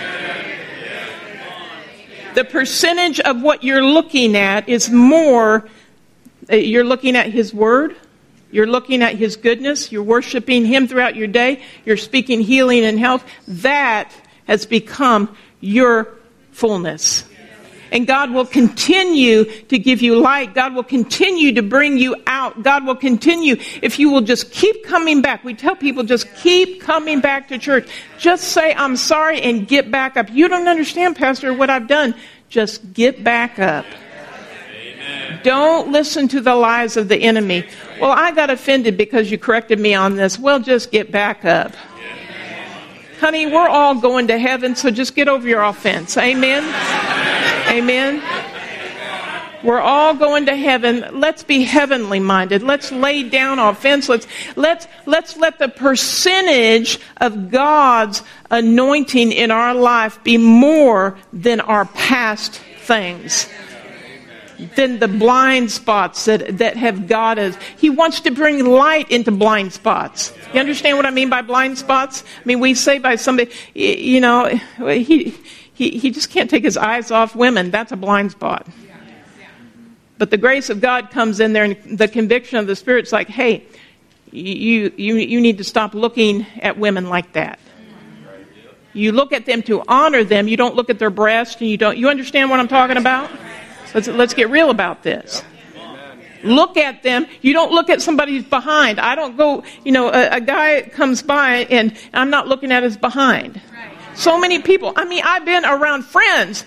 The percentage of what you're looking at is more, uh, you're looking at His Word. You're looking at His goodness. You're worshiping Him throughout your day. You're speaking healing and health. That has become your fullness. And God will continue to give you light. God will continue to bring you out. God will continue if you will just keep coming back. We tell people just keep coming back to church. Just say, I'm sorry, and get back up. You don't understand, Pastor, what I've done. Just get back up. Don't listen to the lies of the enemy. Well, I got offended because you corrected me on this. Well, just get back up. Honey, we're all going to heaven, so just get over your offense. Amen? Amen? We're all going to heaven. Let's be heavenly minded. Let's lay down offense. Let's, let's, let's let the percentage of God's anointing in our life be more than our past things. Than the blind spots that, that have got us. He wants to bring light into blind spots. You understand what I mean by blind spots? I mean, we say by somebody, you know, he he he just can't take his eyes off women. That's a blind spot. But the grace of God comes in there, and the conviction of the Spirit's like, hey, you you you need to stop looking at women like that. You look at them to honor them. You don't look at their breast, and you don't. You understand what I'm talking about? Let's, let's get real about this. Look at them. You don't look at somebody's behind. I don't go, you know, a, a guy comes by and I'm not looking at his behind. So many people. I mean, I've been around friends.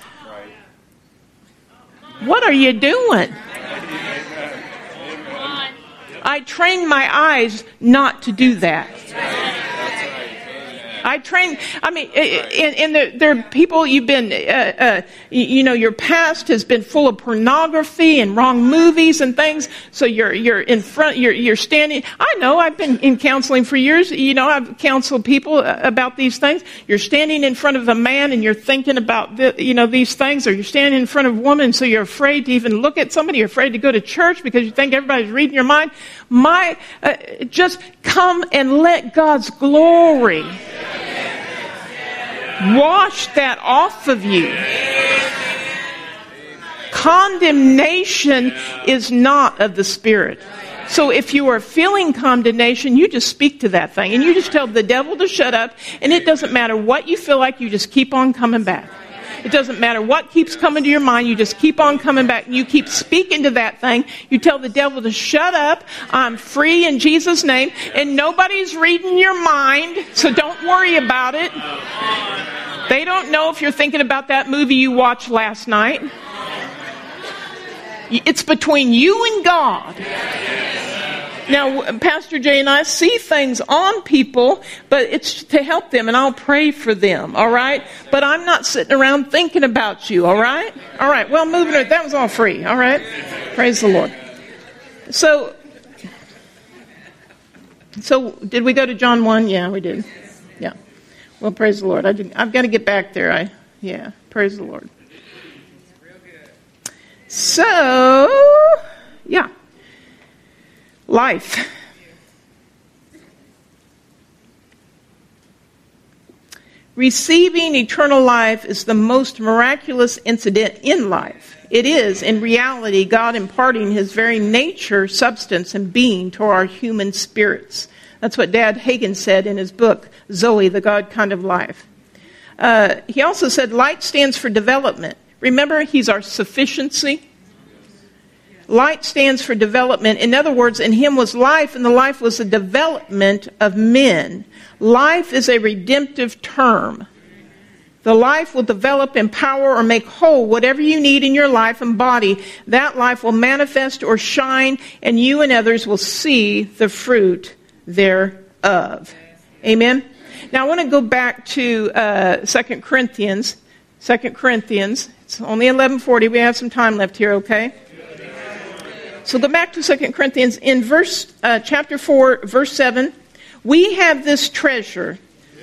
What are you doing? I trained my eyes not to do that. I train, I mean, and, and there, there are people you've been, uh, uh, you know, your past has been full of pornography and wrong movies and things. So you're, you're in front, you're, you're standing. I know, I've been in counseling for years. You know, I've counseled people about these things. You're standing in front of a man and you're thinking about, the, you know, these things, or you're standing in front of a woman, so you're afraid to even look at somebody. You're afraid to go to church because you think everybody's reading your mind. My, uh, just come and let God's glory wash that off of you. Condemnation is not of the Spirit. So if you are feeling condemnation, you just speak to that thing. And you just tell the devil to shut up. And it doesn't matter what you feel like, you just keep on coming back. It doesn't matter what keeps coming to your mind. You just keep on coming back. You keep speaking to that thing. You tell the devil to shut up. I'm free in Jesus' name. And nobody's reading your mind, so don't worry about it. They don't know if you're thinking about that movie you watched last night. It's between you and God. Now, Pastor Jay and I see things on people, but it's to help them, and I'll pray for them, all right? But I'm not sitting around thinking about you, all right? All right, well, moving on. That was all free, all right? Praise the Lord. So, so did we go to John one? Yeah, we did. Yeah. Well, praise the Lord. I did, I've got to get back there. I Yeah, praise the Lord. So, yeah. Life. Receiving eternal life is the most miraculous incident in life. It is, in reality, God imparting His very nature, substance, and being to our human spirits. That's what Dad Hagin said in his book, Zoe, the God Kind of Life. Uh, he also said light stands for development. Remember, He's our sufficiency. Light stands for development. In other words, in Him was life, and the life was the development of men. Life is a redemptive term. The life will develop, empower, or make whole whatever you need in your life and body. That life will manifest or shine, and you and others will see the fruit thereof. Amen? Now, I want to go back to uh, Second Corinthians. Second Corinthians. It's only eleven forty. We have some time left here, okay? So go back to Second Corinthians. In verse, uh, chapter four, verse seven, we have this treasure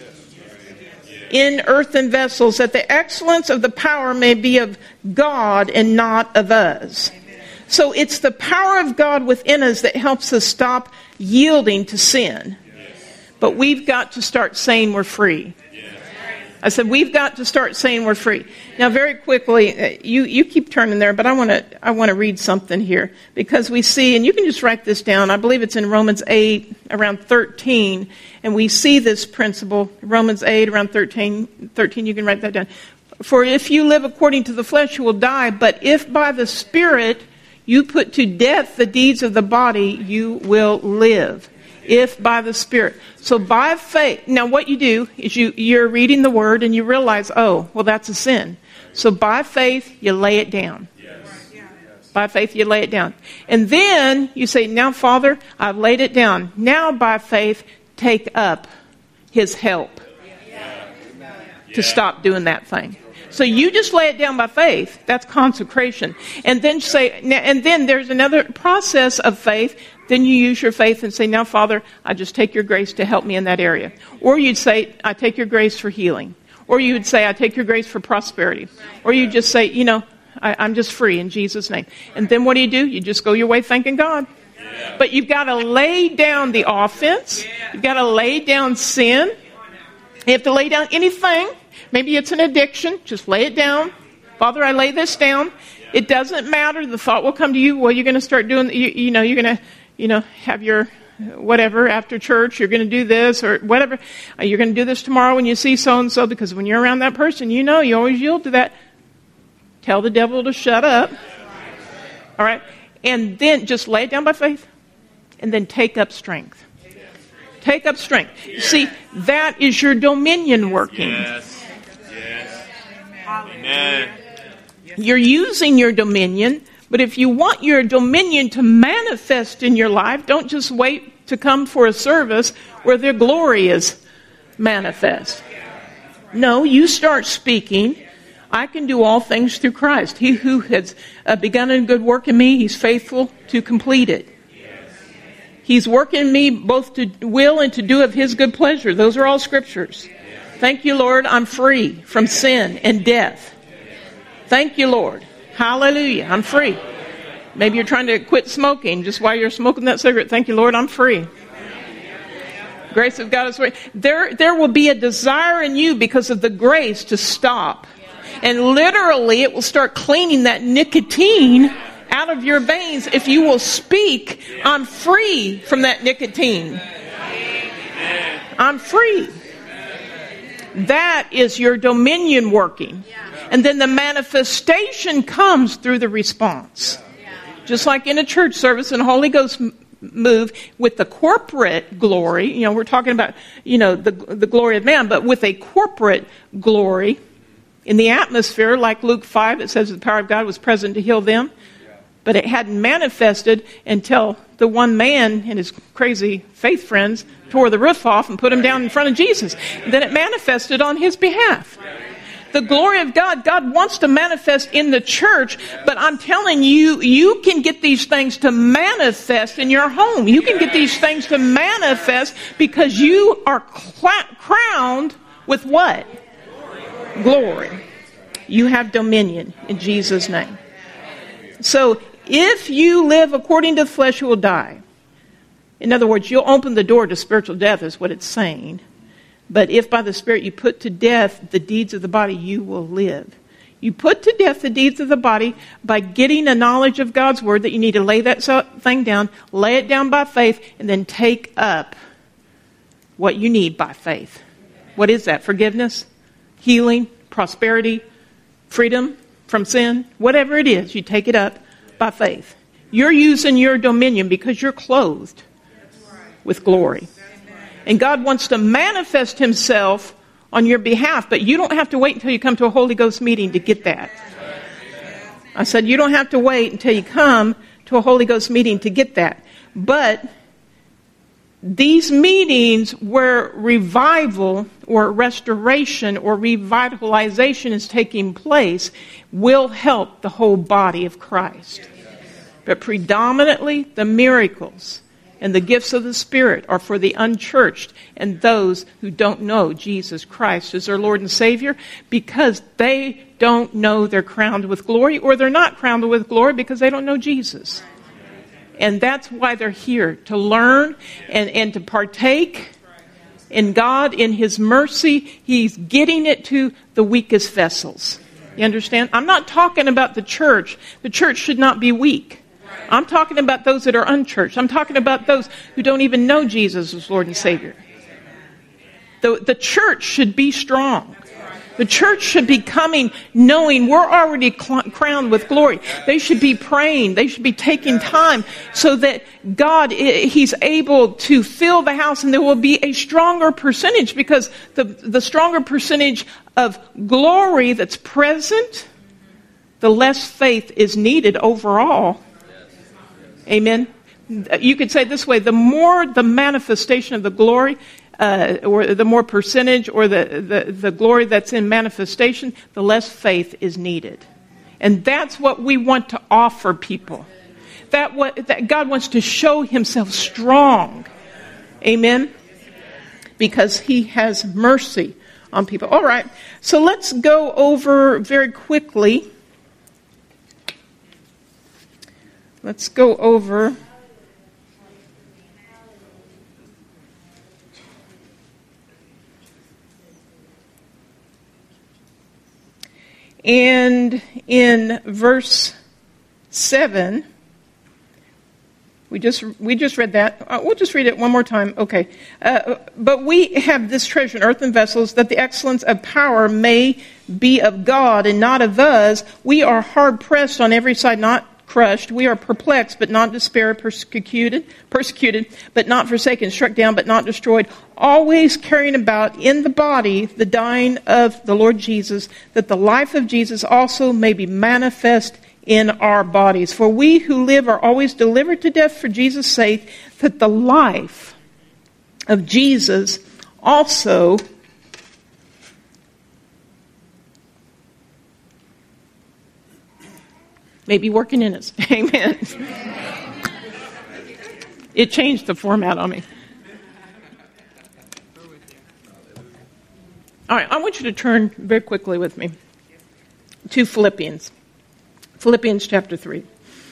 in earthen vessels, that the excellence of the power may be of God and not of us. So it's the power of God within us that helps us stop yielding to sin. But we've got to start saying we're free. I said, we've got to start saying we're free. Now, very quickly, uh, you, you keep turning there, but I want to I want to read something here. Because we see, and you can just write this down, I believe it's in Romans eight, around thirteen, and we see this principle, Romans eight, around thirteen, thirteen, you can write that down. For if you live according to the flesh, you will die, but if by the Spirit you put to death the deeds of the body, you will live. If by the Spirit. So by faith, now what you do is you, you're reading the Word and you realize, oh, well, that's a sin. So by faith, you lay it down. Yes. By faith, you lay it down. And then you say, now, Father, I've laid it down. Now by faith, take up His help to stop doing that thing. So you just lay it down by faith. That's consecration. And then say, and then there's another process of faith. Then you use your faith and say, now, Father, I just take your grace to help me in that area. Or you'd say, I take your grace for healing. Or you would say, I take your grace for prosperity. Or you just say, you know, I, I'm just free in Jesus' name. And then what do you do? You just go your way thanking God. Yeah. But you've got to lay down the offense. You've got to lay down sin. You have to lay down anything. Maybe it's an addiction. Just lay it down. Father, I lay this down. It doesn't matter. The thought will come to you. Well, you're going to start doing, you, you know, you're going to, you know, have your whatever after church. You're going to do this or whatever. You're going to do this tomorrow when you see so-and-so, because when you're around that person, you know, you always yield to that. Tell the devil to shut up. All right? And then just lay it down by faith. And then take up strength. Take up strength. See, that is your dominion working. Yes. Yes. Amen. You're using your dominion, but if you want your dominion to manifest in your life, don't just wait to come for a service where their glory is manifest. No, you start speaking. I can do all things through Christ. He who has uh, begun a good work in me, he's faithful to complete it. He's working in me both to will and to do of his good pleasure. Those are all scriptures. Thank you, Lord, I'm free from sin and death. Thank you, Lord. Hallelujah, I'm free. Maybe you're trying to quit smoking just while you're smoking that cigarette. Thank you, Lord, I'm free. Grace of God is free. There, there will be a desire in you because of the grace to stop. And literally, it will start cleaning that nicotine out of your veins if you will speak, I'm free from that nicotine. I'm free. That is your dominion working. And then the manifestation comes through the response. Just like in a church service and Holy Ghost move with the corporate glory, you know, we're talking about, you know, the the glory of man, but with a corporate glory in the atmosphere, like Luke five, it says the power of God was present to heal them. But it hadn't manifested until the one man and his crazy faith friends tore the roof off and put him down in front of Jesus. And then it manifested on his behalf. The glory of God, God wants to manifest in the church, but I'm telling you, you can get these things to manifest in your home. You can get these things to manifest because you are cl- crowned with what? Glory. You have dominion in Jesus' name. So, if you live according to the flesh, you will die. In other words, you'll open the door to spiritual death, is what it's saying. But if by the Spirit you put to death the deeds of the body, you will live. You put to death the deeds of the body by getting a knowledge of God's word that you need to lay that thing down, lay it down by faith, and then take up what you need by faith. What is that? Forgiveness, healing, prosperity, freedom from sin, whatever it is, you take it up by faith. You're using your dominion because you're clothed with glory. And God wants to manifest himself on your behalf, but you don't have to wait until you come to a Holy Ghost meeting to get that. I said you don't have to wait until you come to a Holy Ghost meeting to get that. But these meetings where revival or restoration or revitalization is taking place will help the whole body of Christ. But predominantly the miracles and the gifts of the Spirit are for the unchurched and those who don't know Jesus Christ as their Lord and Savior because they don't know they're crowned with glory, or they're not crowned with glory because they don't know Jesus. And that's why they're here, to learn and, and to partake in God, in his mercy. He's getting it to the weakest vessels. You understand? I'm not talking about the church. The church should not be weak. I'm talking about those that are unchurched. I'm talking about those who don't even know Jesus as Lord and Savior. The, the church should be strong. The church should be coming knowing we're already cl- crowned with glory. They should be praying. They should be taking time so that God, he's able to fill the house, and there will be a stronger percentage, because the, the stronger percentage of glory that's present, the less faith is needed overall. Amen. You could say it this way: the more the manifestation of the glory, Uh, or the more percentage, or the, the, the glory that's in manifestation, the less faith is needed. And that's what we want to offer people. That what that God wants to show himself strong. Amen? Because he has mercy on people. All right, so let's go over very quickly. Let's go over... And in verse seven, we just we just read that. Uh, we'll just read it one more time. Okay. Uh, but we have this treasure in earthen vessels, that the excellence of power may be of God and not of us. We are hard pressed on every side, not crushed. We are perplexed, but not despaired, persecuted, persecuted, but not forsaken, struck down, but not destroyed, always carrying about in the body the dying of the Lord Jesus, that the life of Jesus also may be manifest in our bodies. For we who live are always delivered to death for Jesus' sake, that the life of Jesus also may be working in us. Amen. It changed the format on me. All right, I want you to turn very quickly with me to Philippians. Philippians chapter three.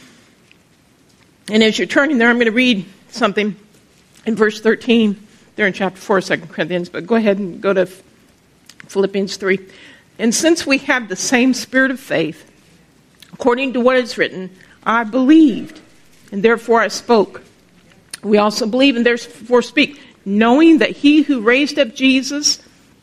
And as you're turning there, I'm going to read something in verse thirteen. They're in chapter four of Second Corinthians, but go ahead and go to Philippians three. And since we have the same spirit of faith, according to what is written, I believed, and therefore I spoke. We also believe and therefore speak, knowing that he who raised up Jesus,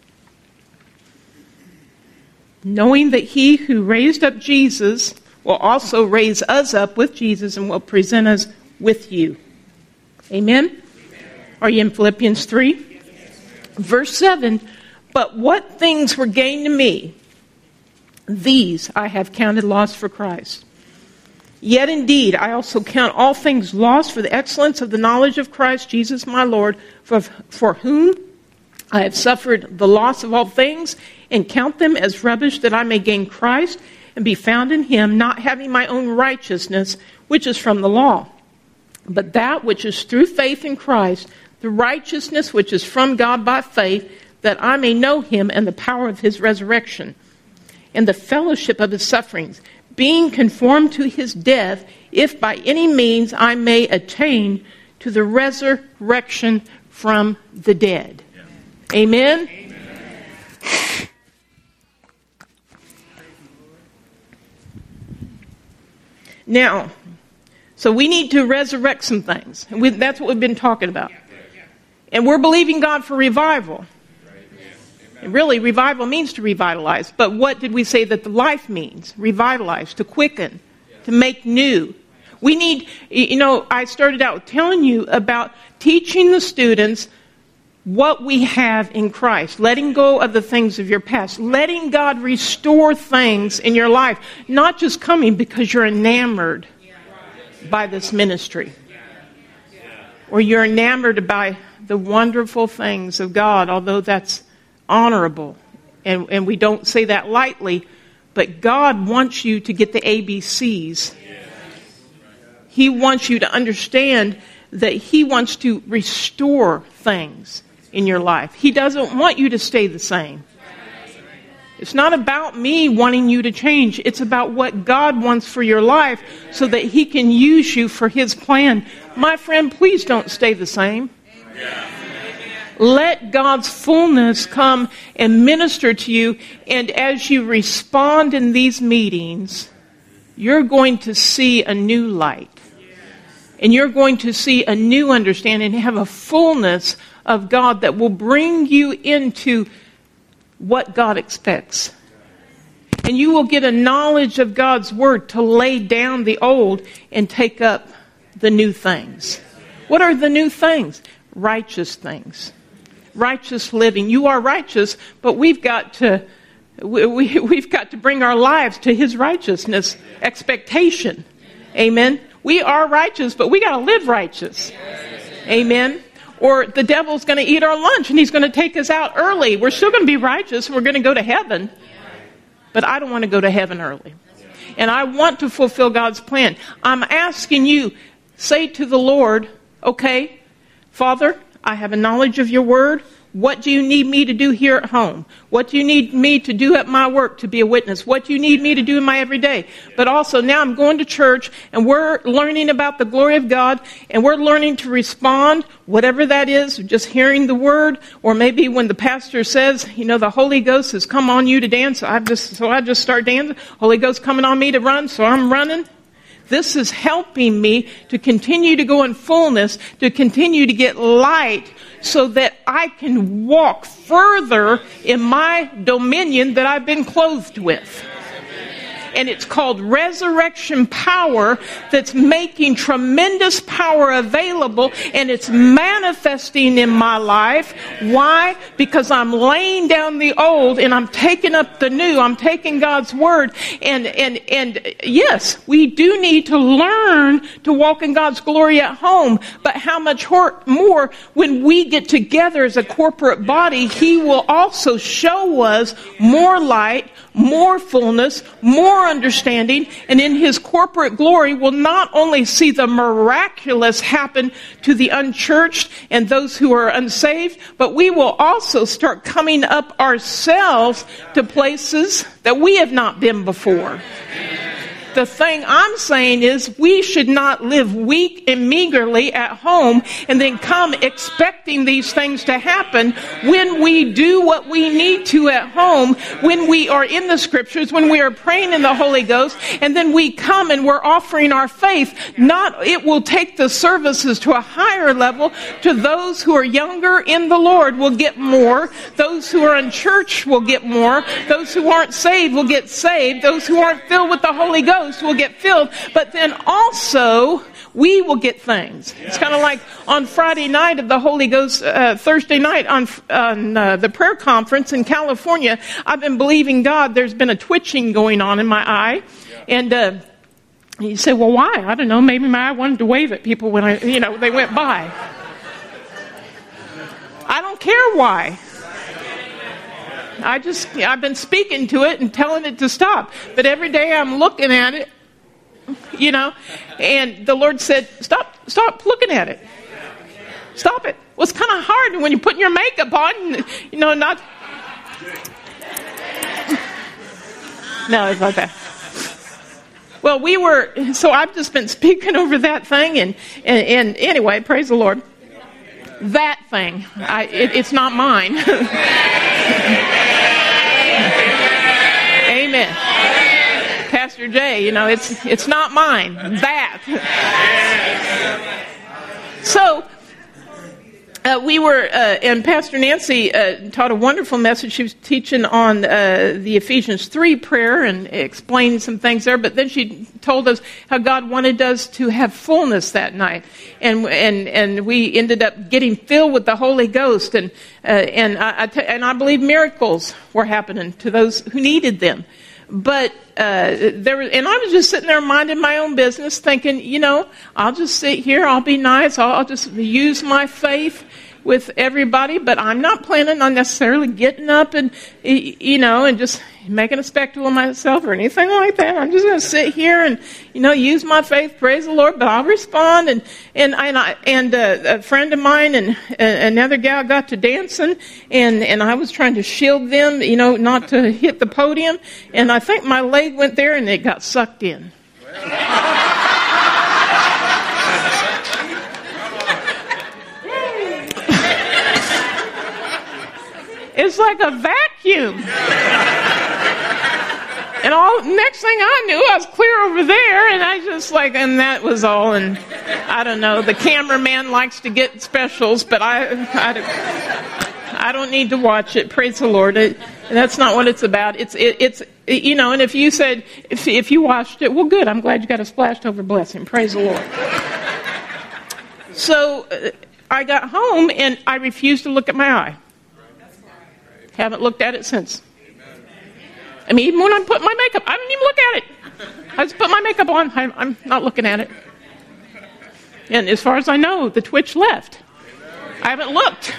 knowing that he who raised up Jesus will also raise us up with Jesus and will present us with you. Amen? Amen. Are you in Philippians three? Yes. Verse seven, but what things were gained to me, these I have counted loss for Christ. Yet indeed, I also count all things lost for the excellence of the knowledge of Christ Jesus my Lord, for, for whom I have suffered the loss of all things, and count them as rubbish, that I may gain Christ and be found in him, not having my own righteousness, which is from the law, but that which is through faith in Christ, the righteousness which is from God by faith, that I may know him and the power of his resurrection, and the fellowship of his sufferings, being conformed to his death, if by any means I may attain to the resurrection from the dead. Yeah. Amen? Amen. Now, so we need to resurrect some things. And we, that's what we've been talking about. And we're believing God for revival. And really, revival means to revitalize. But what did we say that the life means? Revitalize, to quicken, to make new. We need, you know, I started out telling you about teaching the students what we have in Christ, letting go of the things of your past, letting God restore things in your life, not just coming because you're enamored by this ministry, or you're enamored by the wonderful things of God, although that's honorable, and, and we don't say that lightly, but God wants you to get the A B Cs. He wants you to understand that he wants to restore things in your life. He doesn't want you to stay the same. It's not about me wanting you to change. It's about what God wants for your life so that he can use you for his plan. My friend, please don't stay the same. Let God's fullness come and minister to you. And as you respond in these meetings, you're going to see a new light. And you're going to see a new understanding and have a fullness of God that will bring you into what God expects. And you will get a knowledge of God's word to lay down the old and take up the new things. What are the new things? Righteous things. Righteous living. You are righteous, but we've got to we, we, we've got to bring our lives to his righteousness expectation. Amen. We are righteous, but we got to live righteous. Amen. Or the devil's going to eat our lunch and he's going to take us out early. We're still going to be righteous. We're going to go to heaven. But I don't want to go to heaven early. And I want to fulfill God's plan. I'm asking you, say to the Lord, okay, Father, I have a knowledge of your word. What do you need me to do here at home? What do you need me to do at my work to be a witness? What do you need me to do in my everyday? But also now I'm going to church and we're learning about the glory of God and we're learning to respond, whatever that is, just hearing the word, or maybe when the pastor says, you know, the Holy Ghost has come on you to dance, I just so I just start dancing. Holy Ghost coming on me to run, so I'm running. This is helping me to continue to go in fullness, to continue to get light, so that I can walk further in my dominion that I've been clothed with. And it's called resurrection power that's making tremendous power available, and it's manifesting in my life. Why? Because I'm laying down the old and I'm taking up the new. I'm taking God's word. And, and, and yes, we do need to learn to walk in God's glory at home, but how much more when we get together as a corporate body, He will also show us more light, more fullness, more understanding, and in His corporate glory we'll not only see the miraculous happen to the unchurched and those who are unsaved, but we will also start coming up ourselves to places that we have not been before. The thing I'm saying is we should not live weak and meagerly at home and then come expecting these things to happen when we do what we need to at home, when we are in the scriptures, when we are praying in the Holy Ghost, and then we come and we're offering our faith. Not, it will take the services to a higher level. To those who are younger in the Lord will get more. Those who are in church will get more. Those who aren't saved will get saved. Those who aren't filled with the Holy Ghost will get filled, but then also we will get things. It's kind of like on Friday night of the Holy Ghost, uh, Thursday night on, on uh, the prayer conference in California. I've been believing God. There's been a twitching going on in my eye, and uh, you say, "Well, why?" I don't know. Maybe my eye wanted to wave at people when I, you know, they went by. I don't care why. I just, I've been speaking to it and telling it to stop. But every day I'm looking at it, you know, and the Lord said, stop, stop looking at it. Stop it. Well, it's kind of hard when you're putting your makeup on, and, you know, not. No, it's not that. Well, we were, so I've just been speaking over that thing, and, and, and anyway, praise the Lord. That thing, I, it, it's not mine. Amen. Pastor Jay, you know, it's it's not mine. That. So, uh, we were, uh, and Pastor Nancy uh, taught a wonderful message. She was teaching on uh, the Ephesians three prayer and explaining some things there. But then she told us how God wanted us to have fullness that night, and and and we ended up getting filled with the Holy Ghost, and uh, and I, I t- and I believe miracles were happening to those who needed them. But uh, there, was, and I was just sitting there minding my own business, thinking, you know, I'll just sit here, I'll be nice, I'll, I'll just use my faith with everybody, but I'm not planning on necessarily getting up and, you know, and just making a spectacle of myself or anything like that. I'm just going to sit here and, you know, use my faith, praise the Lord, but I'll respond. And and and, I, and uh, a friend of mine and uh, another gal got to dancing, and, and I was trying to shield them, you know, not to hit the podium, and I think my leg went there and it got sucked in. It's like a vacuum. And all next thing I knew, I was clear over there, and I just like, and that was all. And I don't know, the cameraman likes to get specials, but I, I, I don't need to watch it. Praise the Lord. It, that's not what it's about. It's, it, it's, it, you know. And if you said, if if you watched it, well, good. I'm glad you got a splashed over blessing. Praise the Lord. So uh, I got home and I refused to look at my eye. Haven't looked at it since. I mean, even when I'm putting my makeup, I don't even look at it. I just put my makeup on. I'm, I'm not looking at it. And as far as I know, the twitch left. I haven't looked.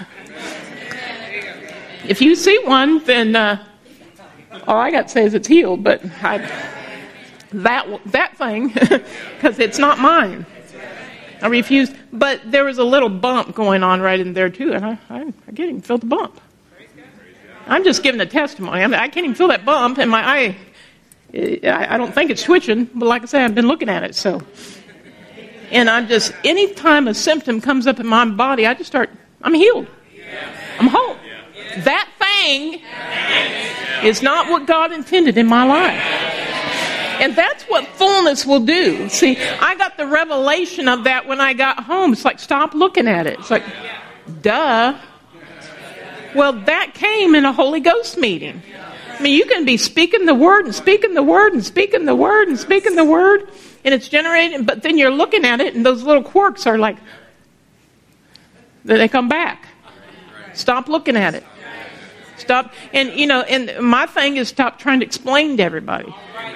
If you see one, then uh, all I got to say is it's healed. But I, that that thing, because it's not mine. I refused. But there was a little bump going on right in there too, and I, I, I can't even feel the bump. I'm just giving a testimony. I mean, I can't even feel that bump, and my eye, I don't think it's twitching, but like I say, I've been looking at it, so. And I'm just, anytime a symptom comes up in my body, I just start, I'm healed. I'm whole. That thing is not what God intended in my life. And that's what fullness will do. See, I got the revelation of that when I got home. It's like, stop looking at it. It's like, duh. Well, that came in a Holy Ghost meeting. I mean, you can be speaking the word and speaking the word and speaking the word and speaking the word, and it's generating, but then you're looking at it, and those little quirks are like, then they come back. Stop looking at it. Stop. And, you know, and my thing is stop trying to explain to everybody.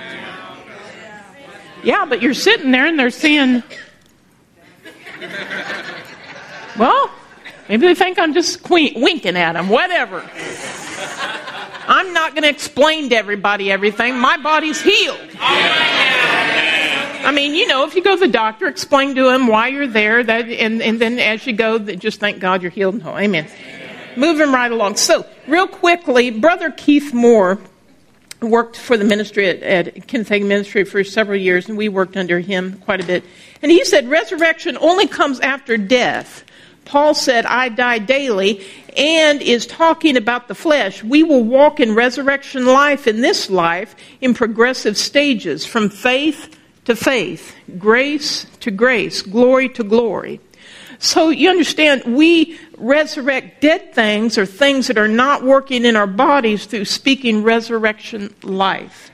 Yeah, but you're sitting there, and they're seeing, well, maybe they think I'm just que- winking at them, whatever. I'm not going to explain to everybody everything. My body's healed. I mean, you know, if you go to the doctor, explain to him why you're there, that, and, and then as you go, just thank God you're healed and whole. Amen. Moving right along. So, real quickly, Brother Keith Moore worked for the ministry at, at Kenneth Hagin Ministry for several years, and we worked under him quite a bit. And he said, resurrection only comes after death. Paul said, I die daily, and is talking about the flesh. We will walk in resurrection life in this life in progressive stages, from faith to faith, grace to grace, glory to glory. So you understand, we resurrect dead things or things that are not working in our bodies through speaking resurrection life.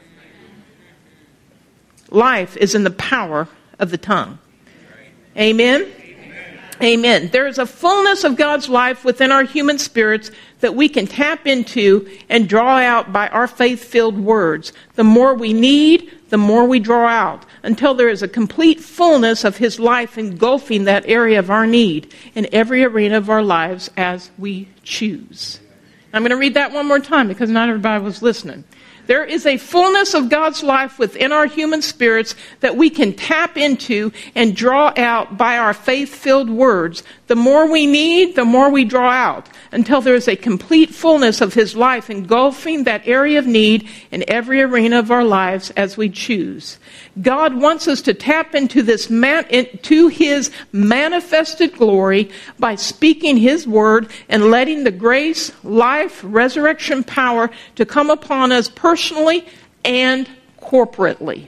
Life is in the power of the tongue. Amen? Amen. There is a fullness of God's life within our human spirits that we can tap into and draw out by our faith-filled words. The more we need, the more we draw out, until there is a complete fullness of His life engulfing that area of our need in every arena of our lives as we choose. I'm going to read that one more time because not everybody was listening. There is a fullness of God's life within our human spirits that we can tap into and draw out by our faith-filled words. The more we need, the more we draw out, until there is a complete fullness of His life engulfing that area of need in every arena of our lives as we choose. God wants us to tap into this man, into His manifested glory by speaking His word and letting the grace, life, resurrection power to come upon us personally and corporately.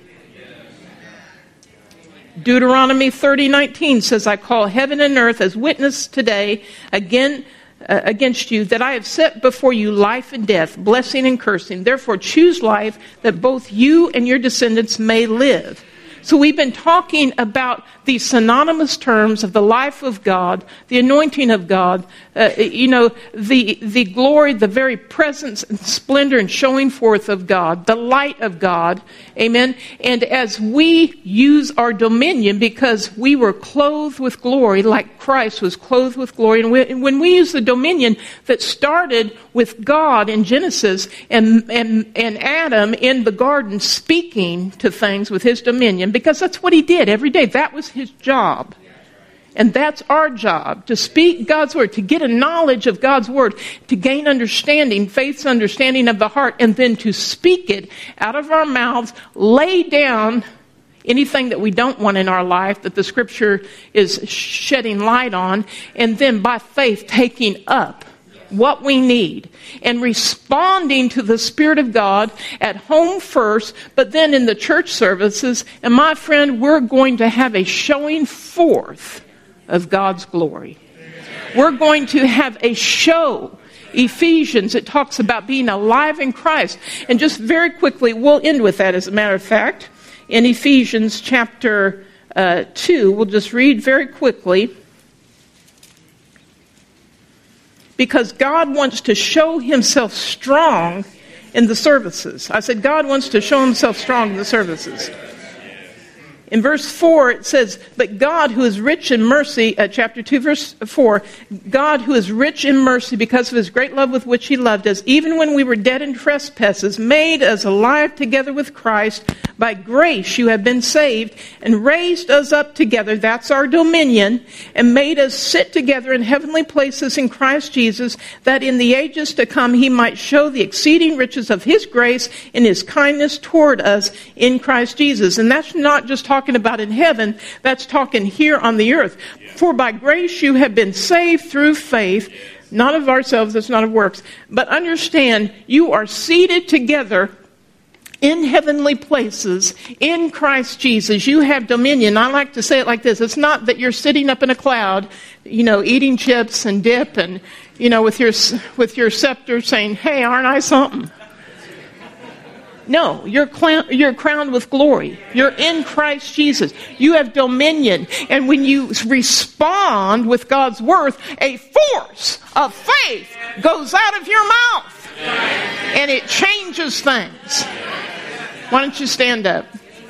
Deuteronomy thirty nineteen says, I call heaven and earth as witness today again uh, against you that I have set before you life and death, blessing and cursing. Therefore choose life that both you and your descendants may live. So we've been talking about these synonymous terms of the life of God, the anointing of God, uh, you know, the the glory, the very presence and splendor and showing forth of God, the light of God, amen. And as we use our dominion, because we were clothed with glory like Christ was clothed with glory, and, we, and when we use the dominion that started with God in Genesis and, and, and Adam in the garden speaking to things with his dominion, because that's what he did every day. That was his job. And that's our job, to speak God's word, to get a knowledge of God's word, to gain understanding, faith's understanding of the heart, and then to speak it out of our mouths, lay down anything that we don't want in our life that the scripture is shedding light on, and then by faith taking up what we need and responding to the Spirit of God at home first, but then in the church services. And my friend, we're going to have a showing forth of God's glory. We're going to have a show. Ephesians, it talks about being alive in Christ. And just very quickly, we'll end with that as a matter of fact. In Ephesians chapter uh, two, we'll just read very quickly. Because God wants to show Himself strong in the services. I said God wants to show Himself strong in the services. In verse four, it says, but God who is rich in mercy, uh, chapter two, verse four, God who is rich in mercy because of His great love with which He loved us, even when we were dead in trespasses, made us alive together with Christ. By grace you have been saved, and raised us up together, that's our dominion, and made us sit together in heavenly places in Christ Jesus, that in the ages to come He might show the exceeding riches of His grace in His kindness toward us in Christ Jesus. And that's not just talking about in heaven, that's talking here on the earth. For by grace you have been saved through faith, not of ourselves, it's not of works. But understand, you are seated together in heavenly places, in Christ Jesus. You have dominion. I like to say it like this. It's not that you're sitting up in a cloud, you know, eating chips and dip and, you know, with your with your scepter saying, hey, aren't I something? No, you're, cl- you're crowned with glory. You're in Christ Jesus. You have dominion. And when you respond with God's word, a force of faith goes out of your mouth. And it changes things. Why don't you stand up?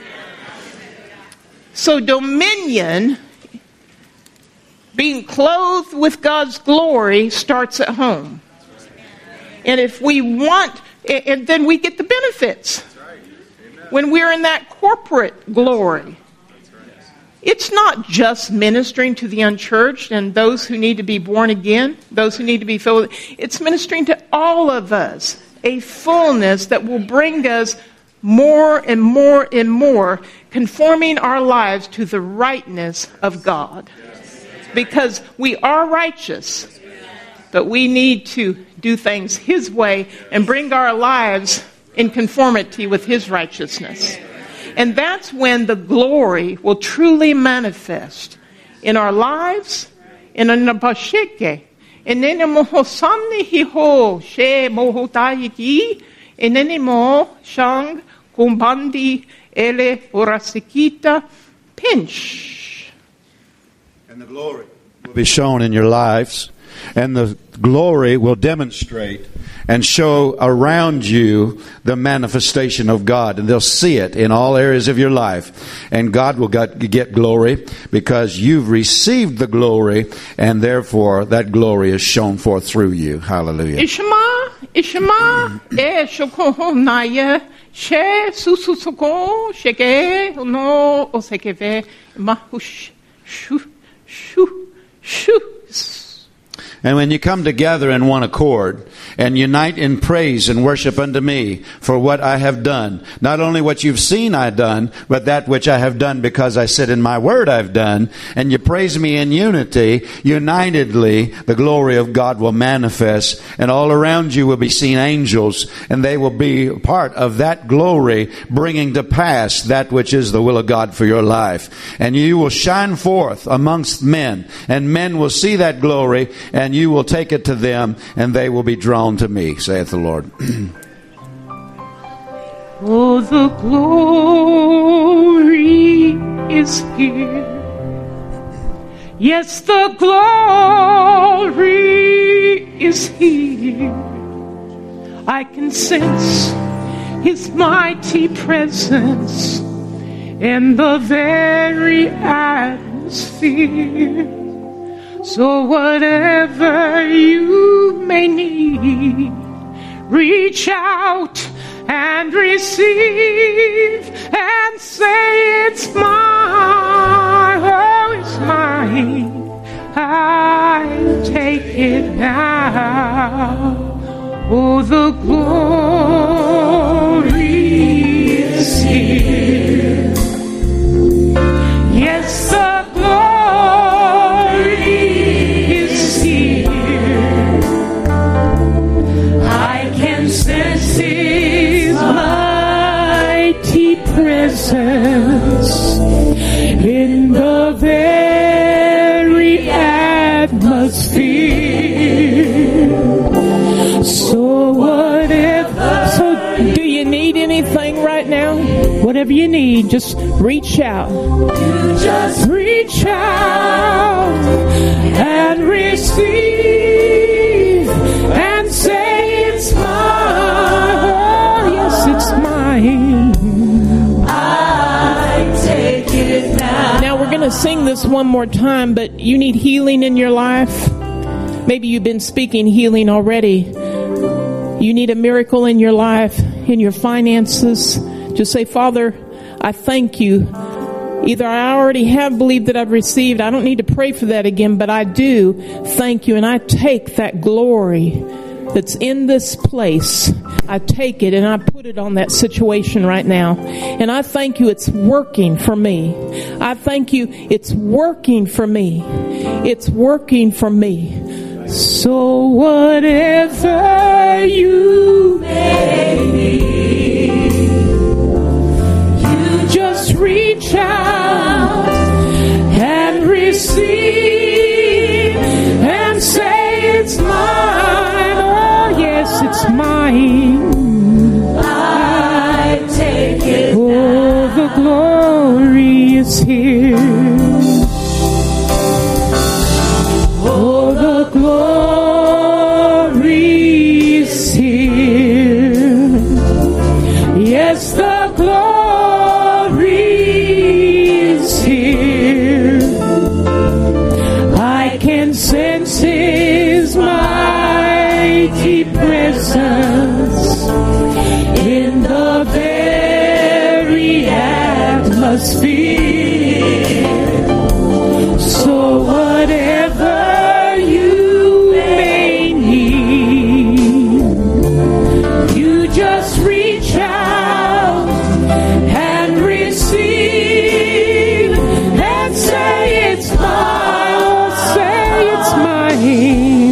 So dominion, being clothed with God's glory, starts at home. And if we want, and then we get the benefits when we're in that corporate glory. It's not just ministering to the unchurched and those who need to be born again, those who need to be filled. It's ministering to all of us, a fullness that will bring us more and more and more, conforming our lives to the rightness of God. Because we are righteous, but we need to do things His way and bring our lives in conformity with His righteousness. And that's when the glory will truly manifest in our lives, in our bashike, in any mohosamni hiho she mohotayiki, in any mo shang kumbandi ele orasikita pinch. And the glory will be shown in your lives, and the glory will demonstrate and show around you the manifestation of God. And they'll see it in all areas of your life. And God will get glory because you've received the glory, and therefore that glory is shown forth through you. Hallelujah. Ishma, Ishma, e shokohonaya, she sususoko, sheke, no, osekeve, mahush, shu, shu, shu. And when you come together in one accord and unite in praise and worship unto me for what I have done, not only what you've seen I done, but that which I have done because I said in my word I've done, and you praise me in unity, unitedly, the glory of God will manifest, and all around you will be seen angels, and they will be part of that glory, bringing to pass that which is the will of God for your life. And you will shine forth amongst men, and men will see that glory, and you will take it to them, and they will be drawn to me, saith the Lord. Oh, the glory is here. Yes, the glory is here. I can sense His mighty presence in the very atmosphere. So whatever you may need, reach out and receive and say it's mine, oh it's mine, I take it now. Oh, the glory is here. Yes, the glory is here. I can sense His mighty presence in the very atmosphere. So whatever, so do you need anything right now? Whatever you need, just reach out. You just reach out and receive and say it's mine. Oh, yes, it's mine. I take it now. Now we're going to sing this one more time, but you need healing in your life. Maybe you've been speaking healing already. You need a miracle in your life, in your finances. Just say, Father, I thank you. Either I already have believed that I've received. I don't need to pray for that again, but I do thank you. And I take that glory that's in this place. I take it and I put it on that situation right now. And I thank you it's working for me. I thank you it's working for me. It's working for me. So whatever you may need, you just reach out and receive and say it's mine. Oh yes, it's mine. I is here. Oh, the glory is here. Yes, the glory is here. I can sense His mighty presence in the very atmosphere. So whatever you may need, you just reach out and receive and say it's mine, say it's mine.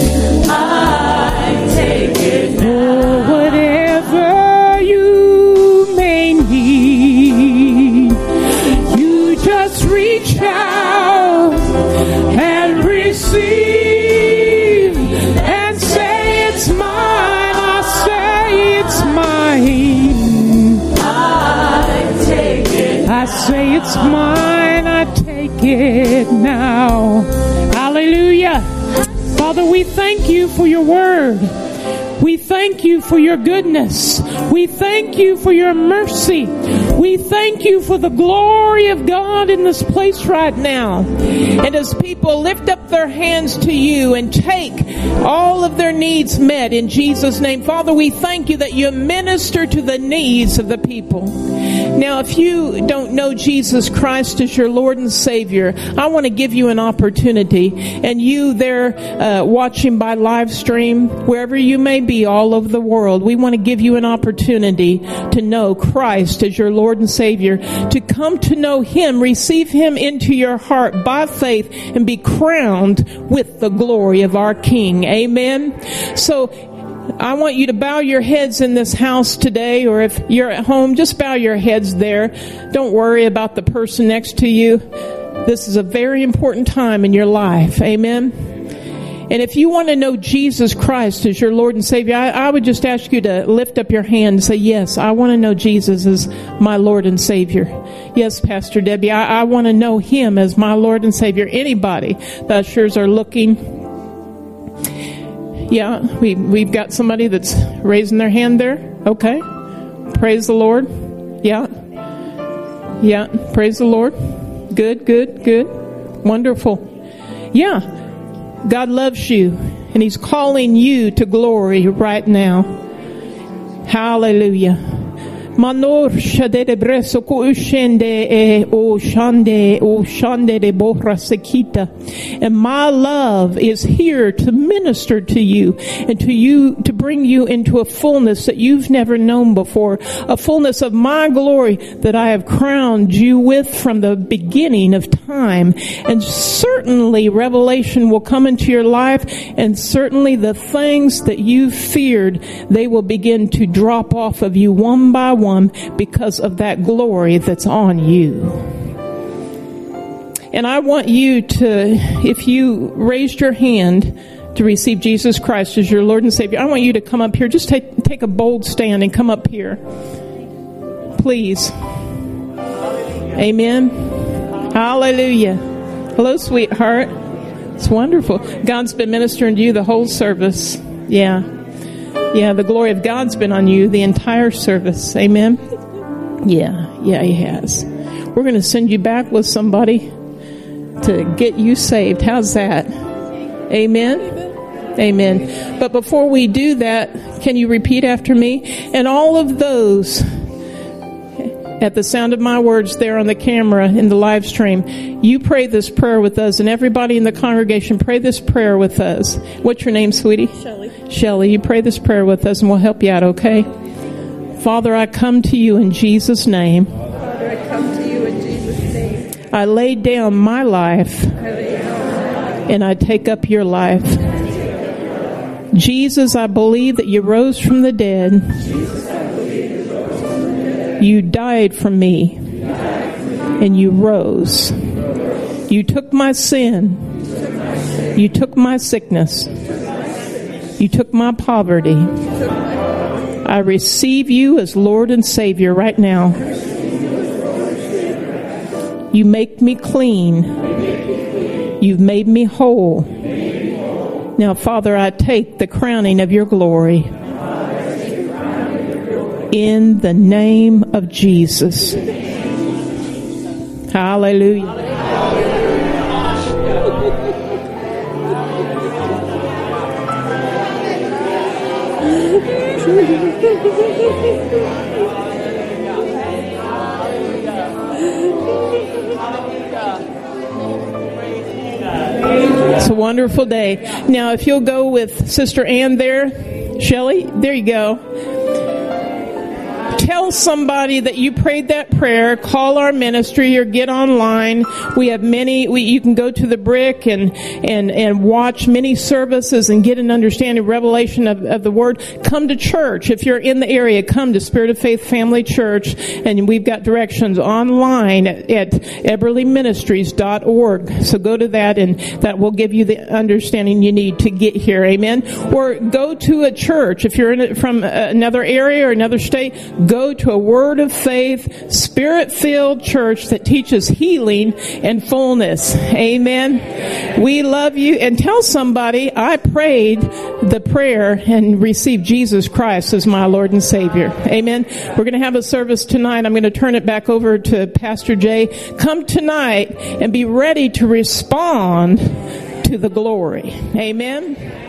I take it now. Oh, whatever you may need, you just reach out and receive and say it's mine. I say it's mine. I take it. I say it's mine. I take it now. Hallelujah. Father, we thank you for your word. We thank you for your goodness. We thank you for your mercy. We thank you for the glory of God in this place right now. And as people lift up their hands to you and take all of their needs met in Jesus' name, Father, we thank you that you minister to the needs of the people. Now, if you don't know Jesus Christ as your Lord and Savior, I want to give you an opportunity. And you there uh, watching by live stream, wherever you may be all over the world, we want to give you an opportunity to know Christ as your Lord and Savior, to come to know Him, receive Him into your heart by faith, and be crowned with the glory of our King. Amen. So I want you to bow your heads in this house today, or if you're at home, just bow your heads there. Don't worry about the person next to you. This is a very important time in your life. Amen. And if you want to know Jesus Christ as your Lord and Savior, I, I would just ask you to lift up your hand and say, yes, I want to know Jesus as my Lord and Savior. Yes, Pastor Debbie, I, I want to know Him as my Lord and Savior. Anybody, the ushers are looking. Yeah, we, we've got somebody that's raising their hand there. Okay. Praise the Lord. Yeah. Yeah, praise the Lord. Good, good, good. Wonderful. Yeah. God loves you, and He's calling you to glory right now. Hallelujah. Manor shadede breso ko ushende e o shande o shande de borra sekita. And my love is here to minister to you and to you, to bring you into a fullness that you've never known before, a fullness of my glory that I have crowned you with from the beginning of time. And certainly revelation will come into your life, and certainly the things that you feared, they will begin to drop off of you one by one, because of that glory that's on you. And I want you to, if you raised your hand to receive Jesus Christ as your Lord and Savior, I want you to come up here. Just take, take a bold stand and come up here. Please. Amen. Hallelujah. Hello, sweetheart. It's wonderful. God's been ministering to you the whole service. Yeah. Yeah, the glory of God's been on you the entire service. Amen? Yeah, yeah, He has. We're going to send you back with somebody to get you saved. How's that? Amen? Amen. But before we do that, can you repeat after me? And all of those at the sound of my words there on the camera in the live stream, you pray this prayer with us, and everybody in the congregation pray this prayer with us. What's your name, sweetie? Shelley. Shelley, you pray this prayer with us, and we'll help you out, okay? Father, I come to you in Jesus' name. Father, I come to you in Jesus' name. I lay down my life, I lay down my life. and I take up your life. Jesus, I believe that you rose from the dead. Jesus, I believe you rose from the dead. You died for me, You died for me. and you rose. You took my sin. You took my sin. You took my sickness. You took my sickness. You took my poverty. You took my poverty. I receive you as Lord and Savior right now. You make me clean. You've made me whole. Now, Father, I take the crowning of your glory in the name of Jesus. Hallelujah. It's a wonderful day. Now, if you'll go with Sister Ann there, Shelley, there you go. Tell somebody that you prayed that prayer. Call our ministry or get online. We have many. We, you can go to the Brick and and and watch many services and get an understanding, revelation of, of the Word. Come to church if you're in the area. Come to Spirit of Faith Family Church, and we've got directions online at, at eberly ministries dot org. So go to that, and that will give you the understanding you need to get here. Amen. Or go to a church if you're in it from another area or another state. Go to a Word of Faith, Spirit-filled church that teaches healing and fullness. Amen. We love you. And tell somebody, I prayed the prayer and received Jesus Christ as my Lord and Savior. Amen. We're going to have a service tonight. I'm going to turn it back over to Pastor Jay. Come tonight and be ready to respond to the glory. Amen.